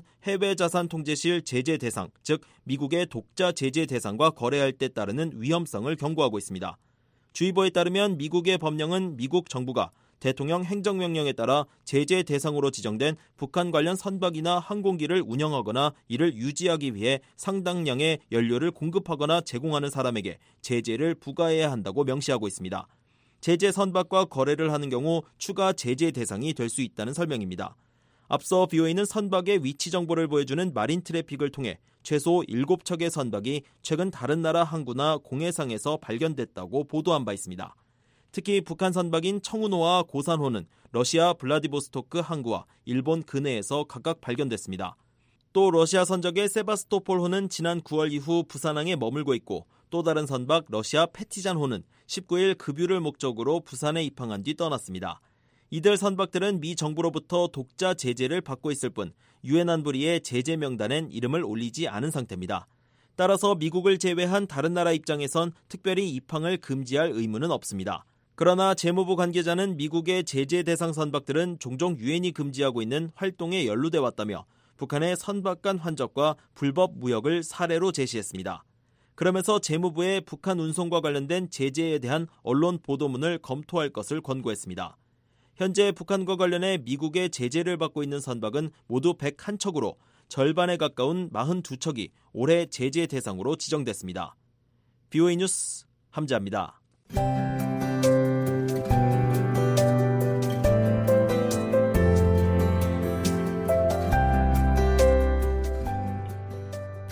S5: 해외자산통제실 제재 대상, 즉 미국의 독자 제재 대상과 거래할 때 따르는 위험성을 경고하고 있습니다. 주의보에 따르면 미국의 법령은 미국 정부가 대통령 행정명령에 따라 제재 대상으로 지정된 북한 관련 선박이나 항공기를 운영하거나 이를 유지하기 위해 상당량의 연료를 공급하거나 제공하는 사람에게 제재를 부과해야 한다고 명시하고 있습니다. 제재 선박과 거래를 하는 경우 추가 제재 대상이 될 수 있다는 설명입니다. 앞서 비오에이는 선박의 위치 정보를 보여주는 마린 트래픽을 통해 최소 일곱 척의 선박이 최근 다른 나라 항구나 공해상에서 발견됐다고 보도한 바 있습니다. 특히 북한 선박인 청운호와 고산호는 러시아 블라디보스토크 항구와 일본 근해에서 각각 발견됐습니다. 또 러시아 선적의 세바스토폴호는 지난 구월 이후 부산항에 머물고 있고 또 다른 선박 러시아 페티잔호는 십구 일 급유를 목적으로 부산에 입항한 뒤 떠났습니다. 이들 선박들은 미 정부로부터 독자 제재를 받고 있을 뿐 유엔 안보리의 제재 명단엔 이름을 올리지 않은 상태입니다. 따라서 미국을 제외한 다른 나라 입장에선 특별히 입항을 금지할 의무는 없습니다. 그러나 재무부 관계자는 미국의 제재 대상 선박들은 종종 유엔이 금지하고 있는 활동에 연루돼 왔다며 북한의 선박 간 환적과 불법 무역을 사례로 제시했습니다. 그러면서 재무부에 북한 운송과 관련된 제재에 대한 언론 보도문을 검토할 것을 권고했습니다. 현재 북한과 관련해 미국의 제재를 받고 있는 선박은 모두 백일 척으로 절반에 가까운 사십이 척이 올해 제재 대상으로 지정됐습니다. 비오에이 뉴스 함지아입니다.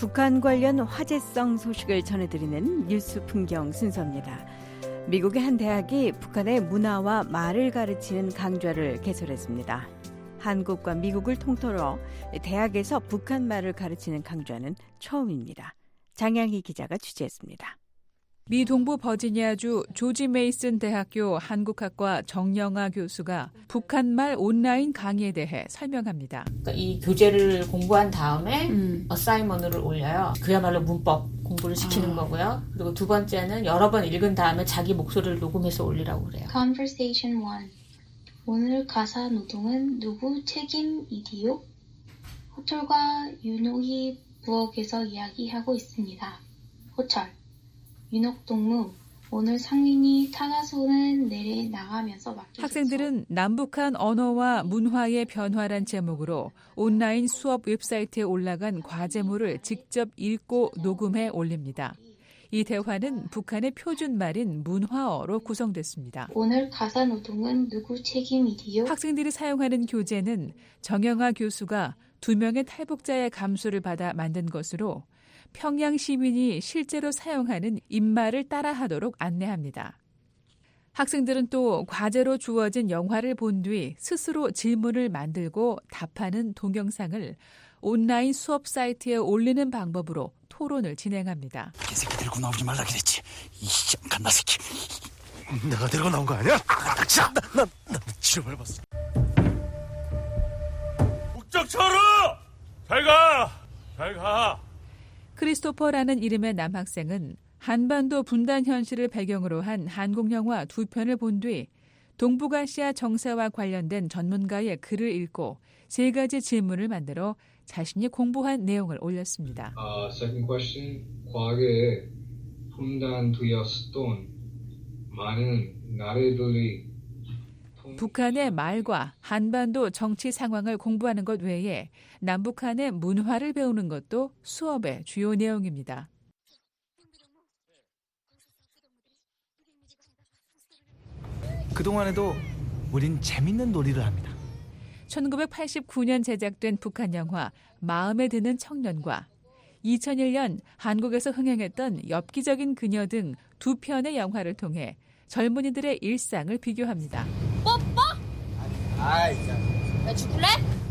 S6: 북한 관련 화제성 소식을 전해드리는 뉴스 풍경 순서입니다. 미국의 한 대학이 북한의 문화와 말을 가르치는 강좌를 개설했습니다. 한국과 미국을 통틀어 대학에서 북한 말을 가르치는 강좌는 처음입니다. 장양희 기자가 취재했습니다.
S18: 미 동부 버지니아주 조지 메이슨 대학교 한국학과 정영아 교수가 북한말 온라인 강의에 대해 설명합니다.
S19: 그러니까 이 교재를 공부한 다음에 음. 어사이먼트를 올려요. 그야말로 문법 공부를 시키는 아. 거고요. 그리고 두 번째는 여러 번 읽은 다음에 자기 목소리를 녹음해서 올리라고 그래요.
S20: Conversation 일. 오늘 가사 노동은 누구 책임이디요? 호철과 윤옥이 부엌에서 이야기하고 있습니다. 호철. 윤옥동무, 오늘 상민이 타가손을 내려 나가면서 맡겨줬어.
S18: 학생들은 남북한 언어와 문화의 변화란 제목으로 온라인 수업 웹사이트에 올라간 과제물을 직접 읽고 녹음해 올립니다. 이 대화는 북한의 표준말인 문화어로 구성됐습니다.
S20: 오늘 가사노동은 누구 책임이디요?
S18: 학생들이 사용하는 교재는 정영아 교수가 두 명의 탈북자의 감수를 받아 만든 것으로 평양 시민이 실제로 사용하는 입말을 따라하도록 안내합니다. 학생들은 또 과제로 주어진 영화를 본 뒤 스스로 질문을 만들고 답하는 동영상을 온라인 수업 사이트에 올리는 방법으로 토론을 진행합니다.
S21: 이 새끼 들고 나오지 말라 그랬지. 이 깐나 새끼. 내가 들고 나온 거 아니야? 자, 나, 나 치료해봤어.
S1: 북적 쳐라! 잘 가! 잘 가!
S18: 크리스토퍼라는 이름의 남학생은 한반도 분단 현실을 배경으로 한 한국 영화 두 편을 본 뒤 동북아시아 정세와 관련된 전문가의 글을 읽고 세 가지 질문을 만들어 자신이 공부한 내용을 올렸습니다.
S22: Uh, second question, 과거에 분단되었던 많은 나라들이
S18: 북한의 말과 한반도 정치 상황을 공부하는 것 외에 남북한의 문화를 배우는 것도 수업의 주요 내용입니다.
S21: 그동안에도 우린 재밌는 놀이를 합니다.
S18: 천구백팔십구 년 제작된 북한 영화 마음에 드는 청년과 이천일 년 한국에서 흥행했던 엽기적인 그녀 등 두 편의 영화를 통해 젊은이들의 일상을 비교합니다.
S23: 뽀뽀? 아이, 나 죽을래?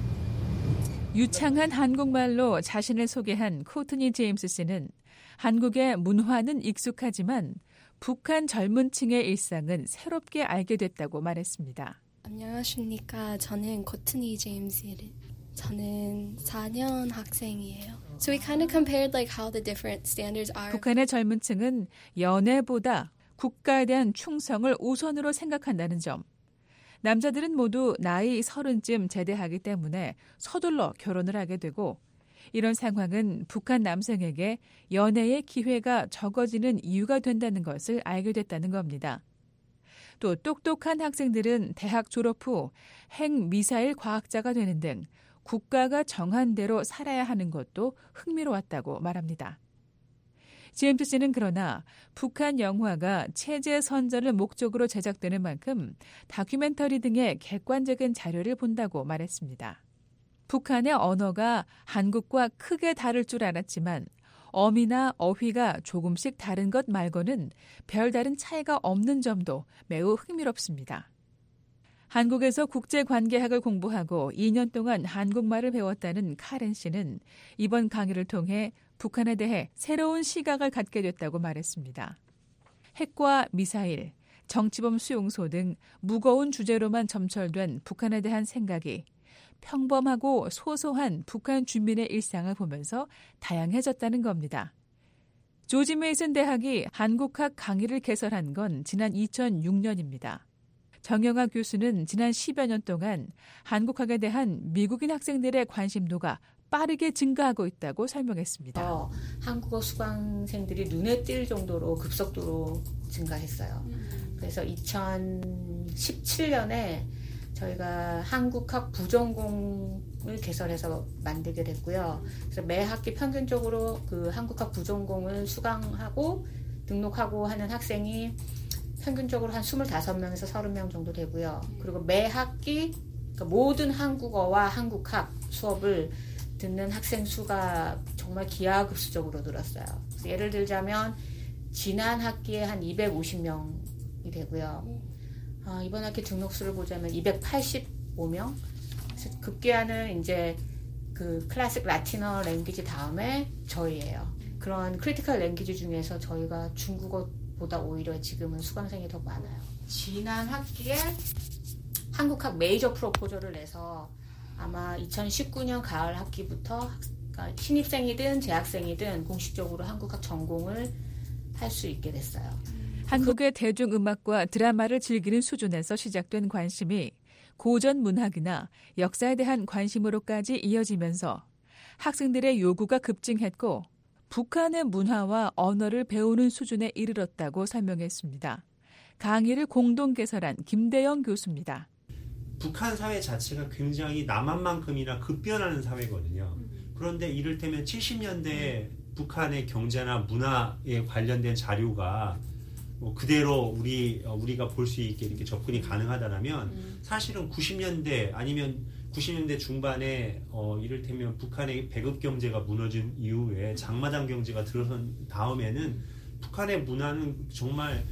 S18: 유창한 한국말로 자신을 소개한 코트니 제임스 씨는 한국의 문화는 익숙하지만 북한 젊은 층의 일상은 새롭게 알게 됐다고 말했습니다.
S24: 안녕하십니까. 저는 코트니 제임스예요. 저는 사 년 학생이에요. So we kind of compared like how the different standards are.
S18: 북한의 젊은 층은 연애보다 국가에 대한 충성을 우선으로 생각한다는 점. 남자들은 모두 나이 서른쯤 제대하기 때문에 서둘러 결혼을 하게 되고 이런 상황은 북한 남성에게 연애의 기회가 적어지는 이유가 된다는 것을 알게 됐다는 겁니다. 또 똑똑한 학생들은 대학 졸업 후 핵미사일 과학자가 되는 등 국가가 정한 대로 살아야 하는 것도 흥미로웠다고 말합니다. 제임스 씨는 그러나 북한 영화가 체제 선전을 목적으로 제작되는 만큼 다큐멘터리 등의 객관적인 자료를 본다고 말했습니다. 북한의 언어가 한국과 크게 다를 줄 알았지만 어미나 어휘가 조금씩 다른 것 말고는 별다른 차이가 없는 점도 매우 흥미롭습니다. 한국에서 국제관계학을 공부하고 이 년 동안 한국말을 배웠다는 카렌 씨는 이번 강의를 통해 북한에 대해 새로운 시각을 갖게 됐다고 말했습니다. 핵과 미사일, 정치범 수용소 등 무거운 주제로만 점철된 북한에 대한 생각이 평범하고 소소한 북한 주민의 일상을 보면서 다양해졌다는 겁니다. 조지 메이슨 대학이 한국학 강의를 개설한 건 지난 이천육 년입니다. 정영아 교수는 지난 십여 년 동안 한국학에 대한 미국인 학생들의 관심도가 빠르게 증가하고 있다고 설명했습니다.
S19: 어, 한국어 수강생들이 눈에 띌 정도로 급속도로 증가했어요. 그래서 이천십칠 년에 저희가 한국학 부전공을 개설해서 만들게 됐고요. 그래서 매 학기 평균적으로 그 한국학 부전공을 수강하고 등록하고 하는 학생이 평균적으로 한 스물다섯 명에서 서른 명 정도 되고요. 그리고 매 학기 그러니까 모든 한국어와 한국학 수업을 듣는 학생 수가 정말 기하급수적으로 늘었어요. 그래서 예를 들자면 지난 학기에 한 이백오십 명이 되고요. 어, 이번 학기 등록수를 보자면 이백팔십오 명. 그래서 급기야는 이제 그 클래식 라틴어 랭귀지 다음에 저희예요. 그런 크리티컬 랭귀지 중에서 저희가 중국어보다 오히려 지금은 수강생이 더 많아요. 지난 학기에 한국학 메이저 프로포저를 내서 아마 이천십구 년 가을 학기부터 그러니까 신입생이든 재학생이든 공식적으로 한국학 전공을 할 수 있게 됐어요.
S18: 한국의 대중음악과 드라마를 즐기는 수준에서 시작된 관심이 고전 문학이나 역사에 대한 관심으로까지 이어지면서 학생들의 요구가 급증했고 북한의 문화와 언어를 배우는 수준에 이르렀다고 설명했습니다. 강의를 공동 개설한 김대영 교수입니다.
S2: 북한 사회 자체가 굉장히 남한만큼이나 급변하는 사회거든요. 그런데 이를테면 칠십 년대 북한의 경제나 문화에 관련된 자료가 뭐 그대로 우리 우리가 볼 수 있게 이렇게 접근이 가능하다면 사실은 구십 년대 아니면 구십 년대 중반에 어, 이를테면 북한의 배급 경제가 무너진 이후에 장마당 경제가 들어선 다음에는 북한의 문화는 정말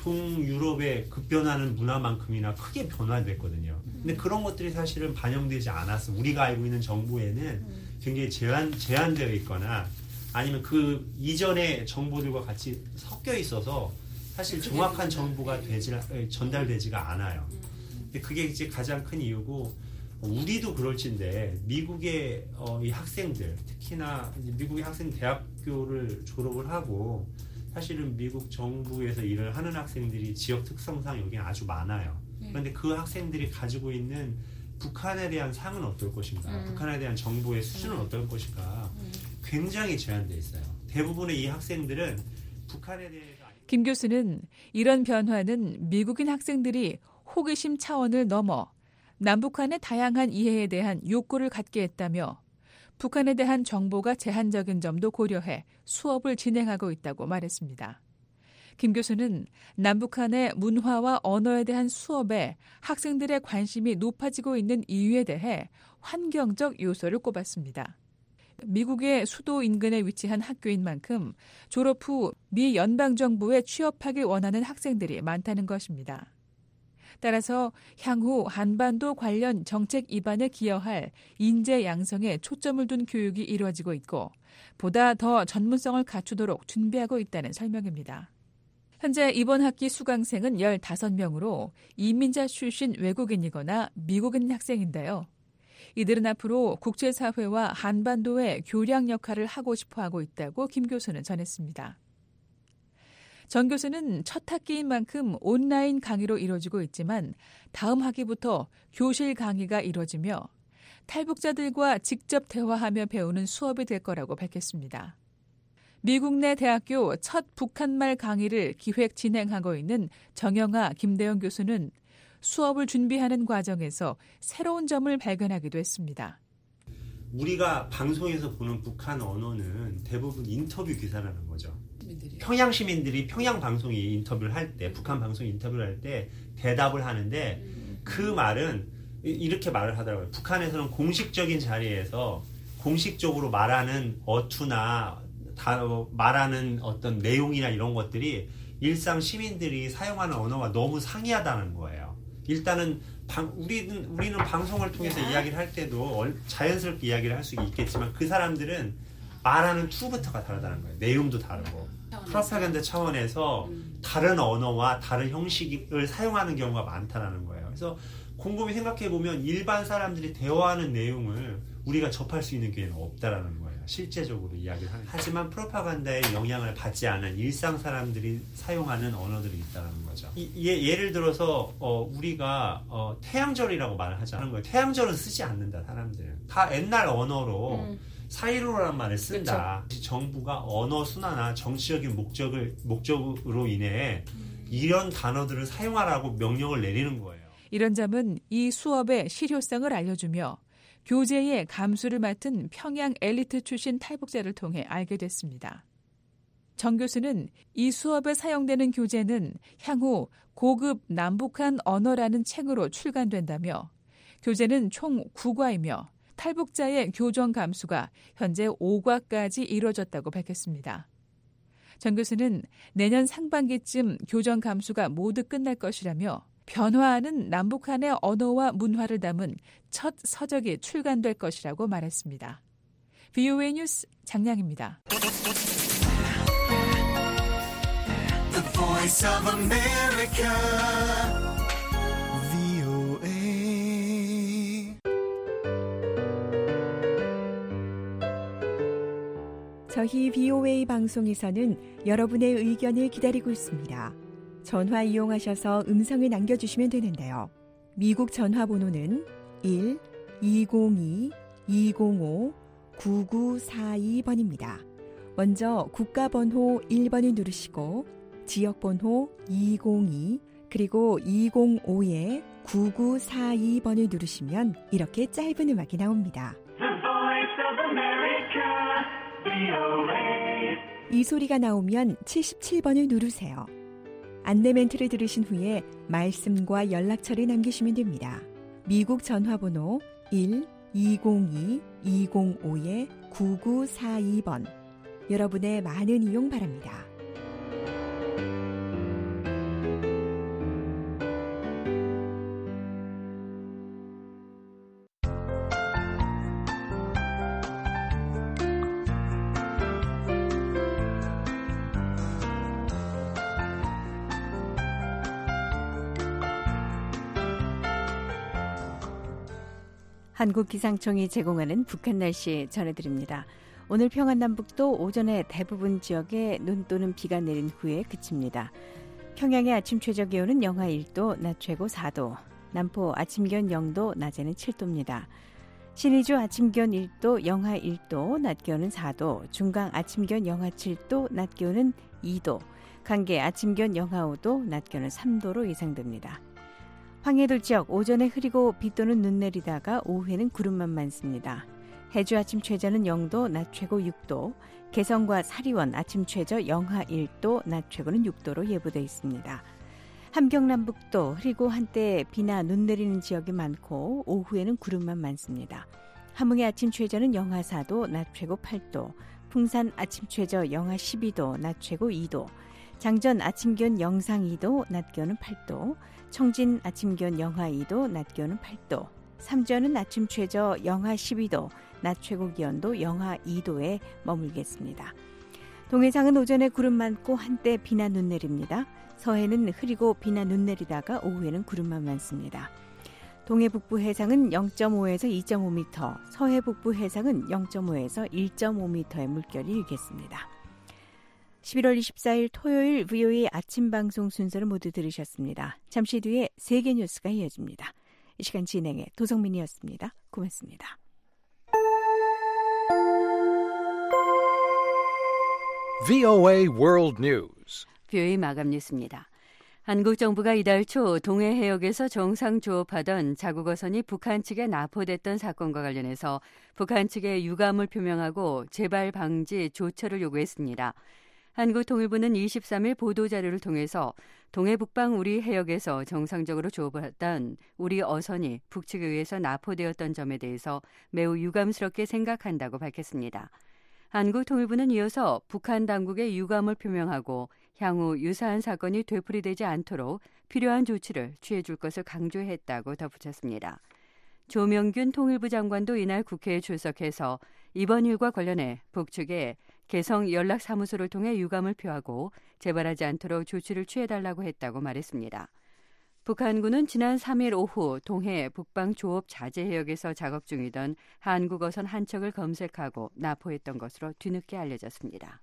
S2: 동유럽의 급변하는 문화만큼이나 크게 변화됐거든요. 근데 그런 것들이 사실은 반영되지 않았어. 우리가 알고 있는 정보에는 굉장히 제한, 제한되어 있거나 아니면 그 이전의 정보들과 같이 섞여 있어서 사실 정확한 정보가 되지, 전달되지가 않아요. 근데 그게 이제 가장 큰 이유고 우리도 그럴진데 미국의 어, 이 학생들 특히나 미국의 학생 대학교를 졸업을 하고 사실은 미국 정부에서 일을 하는 학생들이 지역 특성상 여기 아주 많아요. 그런데 그 학생들이 가지고 있는 북한에 대한 상은 어떨 것인가, 음. 북한에 대한 정보의 수준은 음. 어떨 것인가 음. 굉장히 제한되어 있어요. 대부분의 이 학생들은 북한에 대해서
S18: 김 교수는 이런 변화는 미국인 학생들이 호기심 차원을 넘어 남북한의 다양한 이해에 대한 욕구를 갖게 했다며 북한에 대한 정보가 제한적인 점도 고려해 수업을 진행하고 있다고 말했습니다. 김 교수는 남북한의 문화와 언어에 대한 수업에 학생들의 관심이 높아지고 있는 이유에 대해 환경적 요소를 꼽았습니다. 미국의 수도 인근에 위치한 학교인 만큼 졸업 후 미 연방정부에 취업하길 원하는 학생들이 많다는 것입니다. 따라서 향후 한반도 관련 정책 입안에 기여할 인재 양성에 초점을 둔 교육이 이루어지고 있고 보다 더 전문성을 갖추도록 준비하고 있다는 설명입니다. 현재 이번 학기 수강생은 열다섯 명으로 이민자 출신 외국인이거나 미국인 학생인데요. 이들은 앞으로 국제사회와 한반도의 교량 역할을 하고 싶어하고 있다고 김 교수는 전했습니다. 전 교수는 첫 학기인 만큼 온라인 강의로 이루어지고 있지만 다음 학기부터 교실 강의가 이루어지며 탈북자들과 직접 대화하며 배우는 수업이 될 거라고 밝혔습니다. 미국 내 대학교 첫 북한말 강의를 기획 진행하고 있는 정영아 김대영 교수는 수업을 준비하는 과정에서 새로운 점을 발견하기도 했습니다.
S2: 우리가 방송에서 보는 북한 언어는 대부분 인터뷰 기사라는 거죠. 평양 시민들이 평양 방송이 인터뷰를 할 때, 북한 방송 인터뷰를 할 때 대답을 하는데 그 말은 이렇게 말을 하더라고요. 북한에서는 공식적인 자리에서 공식적으로 말하는 어투나 다 말하는 어떤 내용이나 이런 것들이 일상 시민들이 사용하는 언어가 너무 상이하다는 거예요. 일단은 방, 우리는 우리는 방송을 통해서 이야기를 할 때도 자연스럽게 이야기를 할 수 있겠지만 그 사람들은 말하는 투부터가 다르다는 거예요. 내용도 다르고 프로파간다 차원에서 다른 언어와 다른 형식을 사용하는 경우가 많다는 거예요. 그래서 곰곰이 생각해 보면 일반 사람들이 대화하는 내용을 우리가 접할 수 있는 기회는 없다라는 거예요. 실제적으로 이야기를 하는. 하지만 프로파간다의 영향을 받지 않은 일상 사람들이 사용하는 언어들이 있다는 거죠. 이, 예, 예를 들어서 어, 우리가 어, 태양절이라고 말을 하지 않은 거예요. 태양절은 쓰지 않는다 사람들은. 다 옛날 언어로 음. 사이로라는 말을 쓴다. 그쵸. 정부가 언어 순화나 정치적인 목적을 목적으로 인해 음. 이런 단어들을 사용하라고 명령을 내리는 거예요.
S18: 이런 점은 이 수업의 실효성을 알려주며 교재의 감수를 맡은 평양 엘리트 출신 탈북자를 통해 알게 됐습니다. 정 교수는 이 수업에 사용되는 교재는 향후 고급 남북한 언어라는 책으로 출간된다며 교재는 총 구 과이며 탈북자의 교정 감수가 현재 오과까지 이뤄졌다고 밝혔습니다. 전 교수는 내년 상반기쯤 교정 감수가 모두 끝날 것이라며 변화하는 남북한의 언어와 문화를 담은 첫 서적이 출간될 것이라고 말했습니다. 브이오에이 뉴스 장량입니다.
S4: The Voice of America, 브이오에이.
S7: 저희 브이오에이 방송에서는 여러분의 의견을 기다리고 있습니다. 전화 이용하셔서 음성을 남겨주시면 되는데요. 미국 전화번호는 일 이공이 이공오 구구사이 번입니다. 먼저 국가번호 일 번을 누르시고 지역번호 이공이 그리고 이공오에 구구사이 번을 누르시면 이렇게 짧은 음악이 나옵니다.
S4: The Voice of America, 브이오에이.
S7: 이 소리가 나오면 칠십칠 번을 누르세요. 안내 멘트를 들으신 후에 말씀과 연락처를 남기시면 됩니다. 미국 전화번호 일 이공이 이공오에 구구사이 번. 여러분의 많은 이용 바랍니다.
S6: 한국기상청이 제공하는 북한 날씨 전해드립니다. 오늘 평안남북도 오전에 대부분 지역에 눈 또는 비가 내린 후에 그칩니다. 평양의 아침 최저 기온은 영하 일 도, 낮 최고 사 도, 남포 아침 기온 영 도, 낮에는 칠 도입니다. 신의주 아침 기온 일 도, 영하 일 도, 낮 기온은 사 도, 중강 아침 기온 영하 칠 도, 낮 기온은 이 도, 강계 아침 기온 영하 오 도, 낮 기온은 삼 도로 예상됩니다. 황해도 지역 오전에 흐리고 비 또는 눈 내리다가 오후에는 구름만 많습니다. 해주 아침 최저는 영 도, 낮 최고 육 도, 개성과 사리원 아침 최저 영하 일 도, 낮 최고는 육 도로 예보돼 있습니다. 함경남북도 흐리고 한때 비나 눈 내리는 지역이 많고 오후에는 구름만 많습니다. 함흥의 아침 최저는 영하 사 도, 낮 최고 팔 도, 풍산 아침 최저 영하 십이 도, 낮 최고 이 도, 장전 아침 기온 영상 이 도, 낮 기온은 팔 도, 청진 아침 기온 영하 이 도, 낮 기온은 팔 도, 삼전은 아침 최저 영하 십이 도, 낮 최고 기온도 영하 이 도에 머물겠습니다. 동해상은 오전에 구름 많고 한때 비나 눈 내립니다. 서해는 흐리고 비나 눈 내리다가 오후에는 구름만 많습니다. 동해 북부 해상은 영 점 오에서 이 점 오 미터, 서해 북부 해상은 영 점 오에서 일 점 오 미터의 물결이 일겠습니다. 십일월 이십사일 토요일 브이오에이 아침 방송 순서를 모두 들으셨습니다. 잠시 뒤에 세계 뉴스가 이어집니다. 이 시간 진행의 도성민이었습니다. 고맙습니다.
S8: 브이오에이 World News.
S9: 브이오에이 마감 뉴스입니다. 한국 정부가 이달 초 동해 해역에서 정상 조업하던 자국어선이 북한 측에 납포됐던 사건과 관련해서 북한 측에 유감을 표명하고 재발 방지 조처를 요구했습니다. 한국통일부는 이십삼일 보도자료를 통해서 동해 북방 우리 해역에서 정상적으로 조업했던 우리 어선이 북측에 의해서 납포되었던 점에 대해서 매우 유감스럽게 생각한다고 밝혔습니다. 한국통일부는 이어서 북한 당국에 유감을 표명하고 향후 유사한 사건이 되풀이되지 않도록 필요한 조치를 취해줄 것을 강조했다고 덧붙였습니다. 조명균 통일부 장관도 이날 국회에 출석해서 이번 일과 관련해 북측에 개성 연락사무소를 통해 유감을 표하고 재발하지 않도록 조치를 취해달라고 했다고 말했습니다. 북한군은 지난 삼일 오후 동해 북방 조업 자제 해역에서 작업 중이던 한국어선 한 척을 검색하고 납포했던 것으로 뒤늦게 알려졌습니다.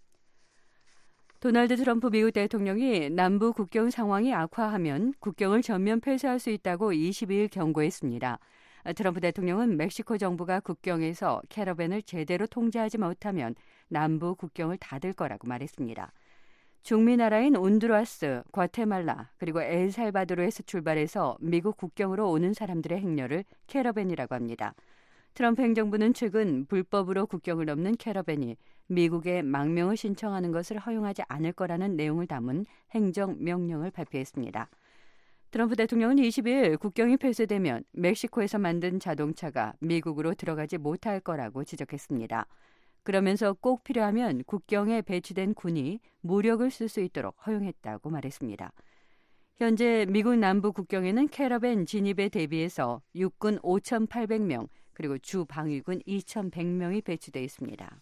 S9: 도널드 트럼프 미국 대통령이 남부 국경 상황이 악화하면 국경을 전면 폐쇄할 수 있다고 이십이일 경고했습니다. 트럼프 대통령은 멕시코 정부가 국경에서 캐러밴을 제대로 통제하지 못하면 남부 국경을 닫을 거라고 말했습니다. 중미 나라인 온두라스, 과테말라, 그리고 엘살바도르에서 출발해서 미국 국경으로 오는 사람들의 행렬을 캐러밴이라고 합니다. 트럼프 행정부는 최근 불법으로 국경을 넘는 캐러밴이 미국에 망명을 신청하는 것을 허용하지 않을 거라는 내용을 담은 행정명령을 발표했습니다. 트럼프 대통령은 이십일 국경이 폐쇄되면 멕시코에서 만든 자동차가 미국으로 들어가지 못할 거라고 지적했습니다. 그러면서 꼭 필요하면 국경에 배치된 군이 무력을 쓸 수 있도록 허용했다고 말했습니다. 현재 미국 남부 국경에는 캐러밴 진입에 대비해서 육군 오천팔백 명 그리고 주 방위군 이천백 명이 배치되어 있습니다.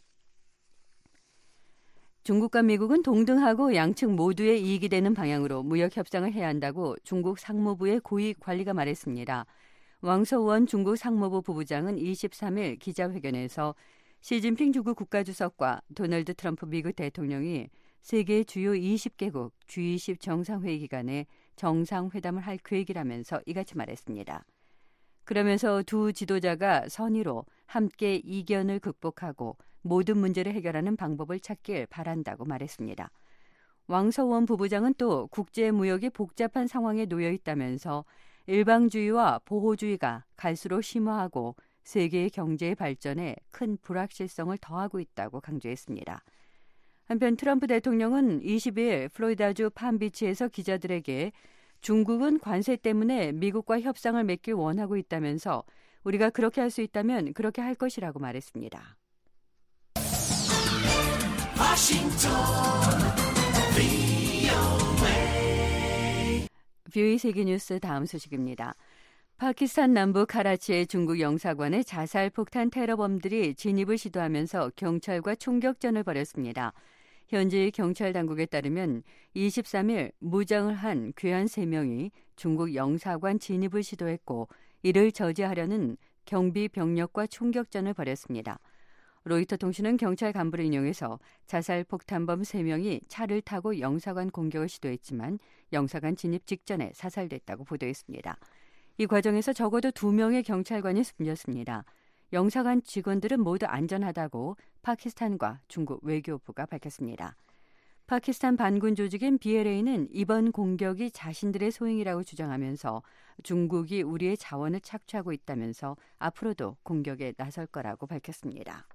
S9: 중국과 미국은 동등하고 양측 모두의 이익이 되는 방향으로 무역 협상을 해야 한다고 중국 상무부의 고위 관리가 말했습니다. 왕서원 중국 상무부 부부장은 이십삼 일 기자회견에서 시진핑 중국 국가주석과 도널드 트럼프 미국 대통령이 세계 주요 이십 개국 지 이십 정상회의 기간에 정상회담을 할 계획이라면서 이같이 말했습니다. 그러면서 두 지도자가 선의로 함께 이견을 극복하고 모든 문제를 해결하는 방법을 찾길 바란다고 말했습니다. 왕서원 부부장은 또 국제무역이 복잡한 상황에 놓여 있다면서 일방주의와 보호주의가 갈수록 심화하고 세계의 경제의 발전에 큰 불확실성을 더하고 있다고 강조했습니다. 한편 트럼프 대통령은 이십 일 플로리다주 팜비치에서 기자들에게 중국은 관세 때문에 미국과 협상을 맺길 원하고 있다면서 우리가 그렇게 할 수 있다면 그렇게 할 것이라고 말했습니다.
S4: 워싱턴 브이오에이
S9: 브이오에이 세계뉴스 다음 소식입니다. 파키스탄 남부 카라치의 중국 영사관에 자살 폭탄 테러범들이 진입을 시도하면서 경찰과 총격전을 벌였습니다. 현지 경찰 당국에 따르면 이십삼 일 무장을 한 괴한 세 명이 중국 영사관 진입을 시도했고 이를 저지하려는 경비 병력과 총격전을 벌였습니다. 로이터 통신은 경찰 간부를 인용해서 자살 폭탄범 세 명이 차를 타고 영사관 공격을 시도했지만 영사관 진입 직전에 사살됐다고 보도했습니다. 이 과정에서 적어도 두 명의 경찰관이 숨졌습니다. 영사관 직원들은 모두 안전하다고 파키스탄과 중국 외교부가 밝혔습니다. 파키스탄 반군 조직인 비엘에이는 이번 공격이 자신들의 소행이라고 주장하면서 중국이 우리의 자원을 착취하고 있다면서 앞으로도 공격에 나설 거라고 밝혔습니다.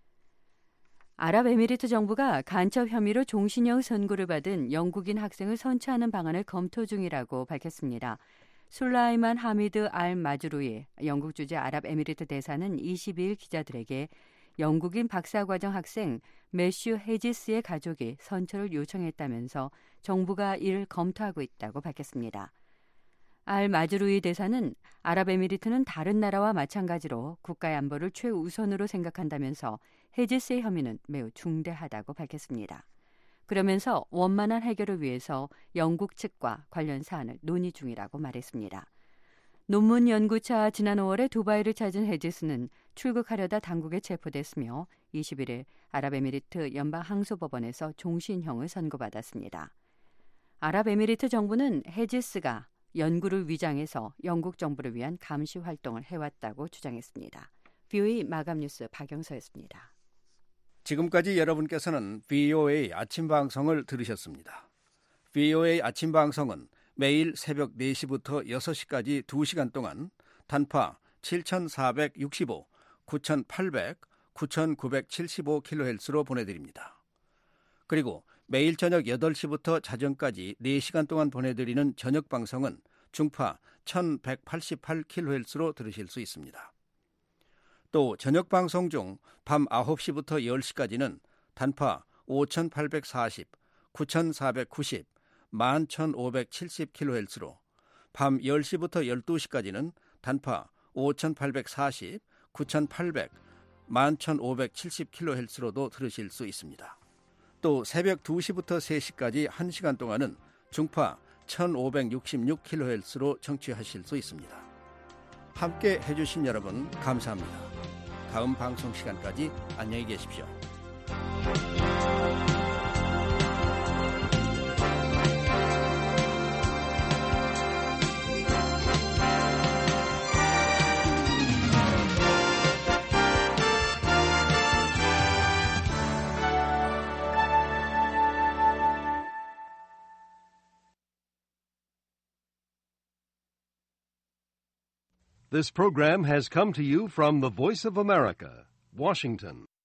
S9: 아랍에미리트 정부가 간첩 혐의로 종신형 선고를 받은 영국인 학생을 선처하는 방안을 검토 중이라고 밝혔습니다. 술라이만 하미드 알 마즈루이 영국 주재 아랍에미리트 대사는 이십이 일 기자들에게 영국인 박사과정 학생 매슈 헤지스의 가족이 선처를 요청했다면서 정부가 이를 검토하고 있다고 밝혔습니다. 알 마즈루이 대사는 아랍에미리트는 다른 나라와 마찬가지로 국가의 안보를 최우선으로 생각한다면서 헤지스의 혐의는 매우 중대하다고 밝혔습니다. 그러면서 원만한 해결을 위해서 영국 측과 관련 사안을 논의 중이라고 말했습니다. 논문 연구차 지난 오월에 두바이를 찾은 헤지스는 출국하려다 당국에 체포됐으며 이십일 일 아랍에미리트 연방항소법원에서 종신형을 선고받았습니다. 아랍에미리트 정부는 헤지스가 연구를 위장해서 영국 정부를 위한 감시 활동을 해왔다고 주장했습니다. 브이오에이 마감 뉴스 박영서였습니다.
S3: 지금까지 여러분께서는 브이오에이 아침 방송을 들으셨습니다. 브이오에이 아침 방송은 매일 새벽 네 시부터 여섯 시까지 두 시간 동안 단파 칠천사백육십오, 구천팔백, 구천구백칠십오 킬로헤르츠로 보내드립니다. 그리고 매일 저녁 여덟 시부터 자정까지 네 시간 동안 보내드리는 저녁 방송은 중파 천백팔십팔 킬로헤르츠로 들으실 수 있습니다. 또 저녁 방송 중 밤 아홉 시부터 열 시까지는 단파 오천팔백사십, 구천사백구십, 만 천오백칠십 킬로헤르츠로 밤 열 시부터 열두 시까지는 단파 오천팔백사십, 구천팔백, 만 천오백칠십 킬로헤르츠로도 들으실 수 있습니다. 또 새벽 두 시부터 세 시까지 한 시간 동안은 중파 천오백육십육 킬로헤르츠로 청취하실 수 있습니다. 함께 해주신 여러분 감사합니다. 다음 방송 시간까지 안녕히 계십시오.
S12: This program has come to you from the Voice of America, Washington.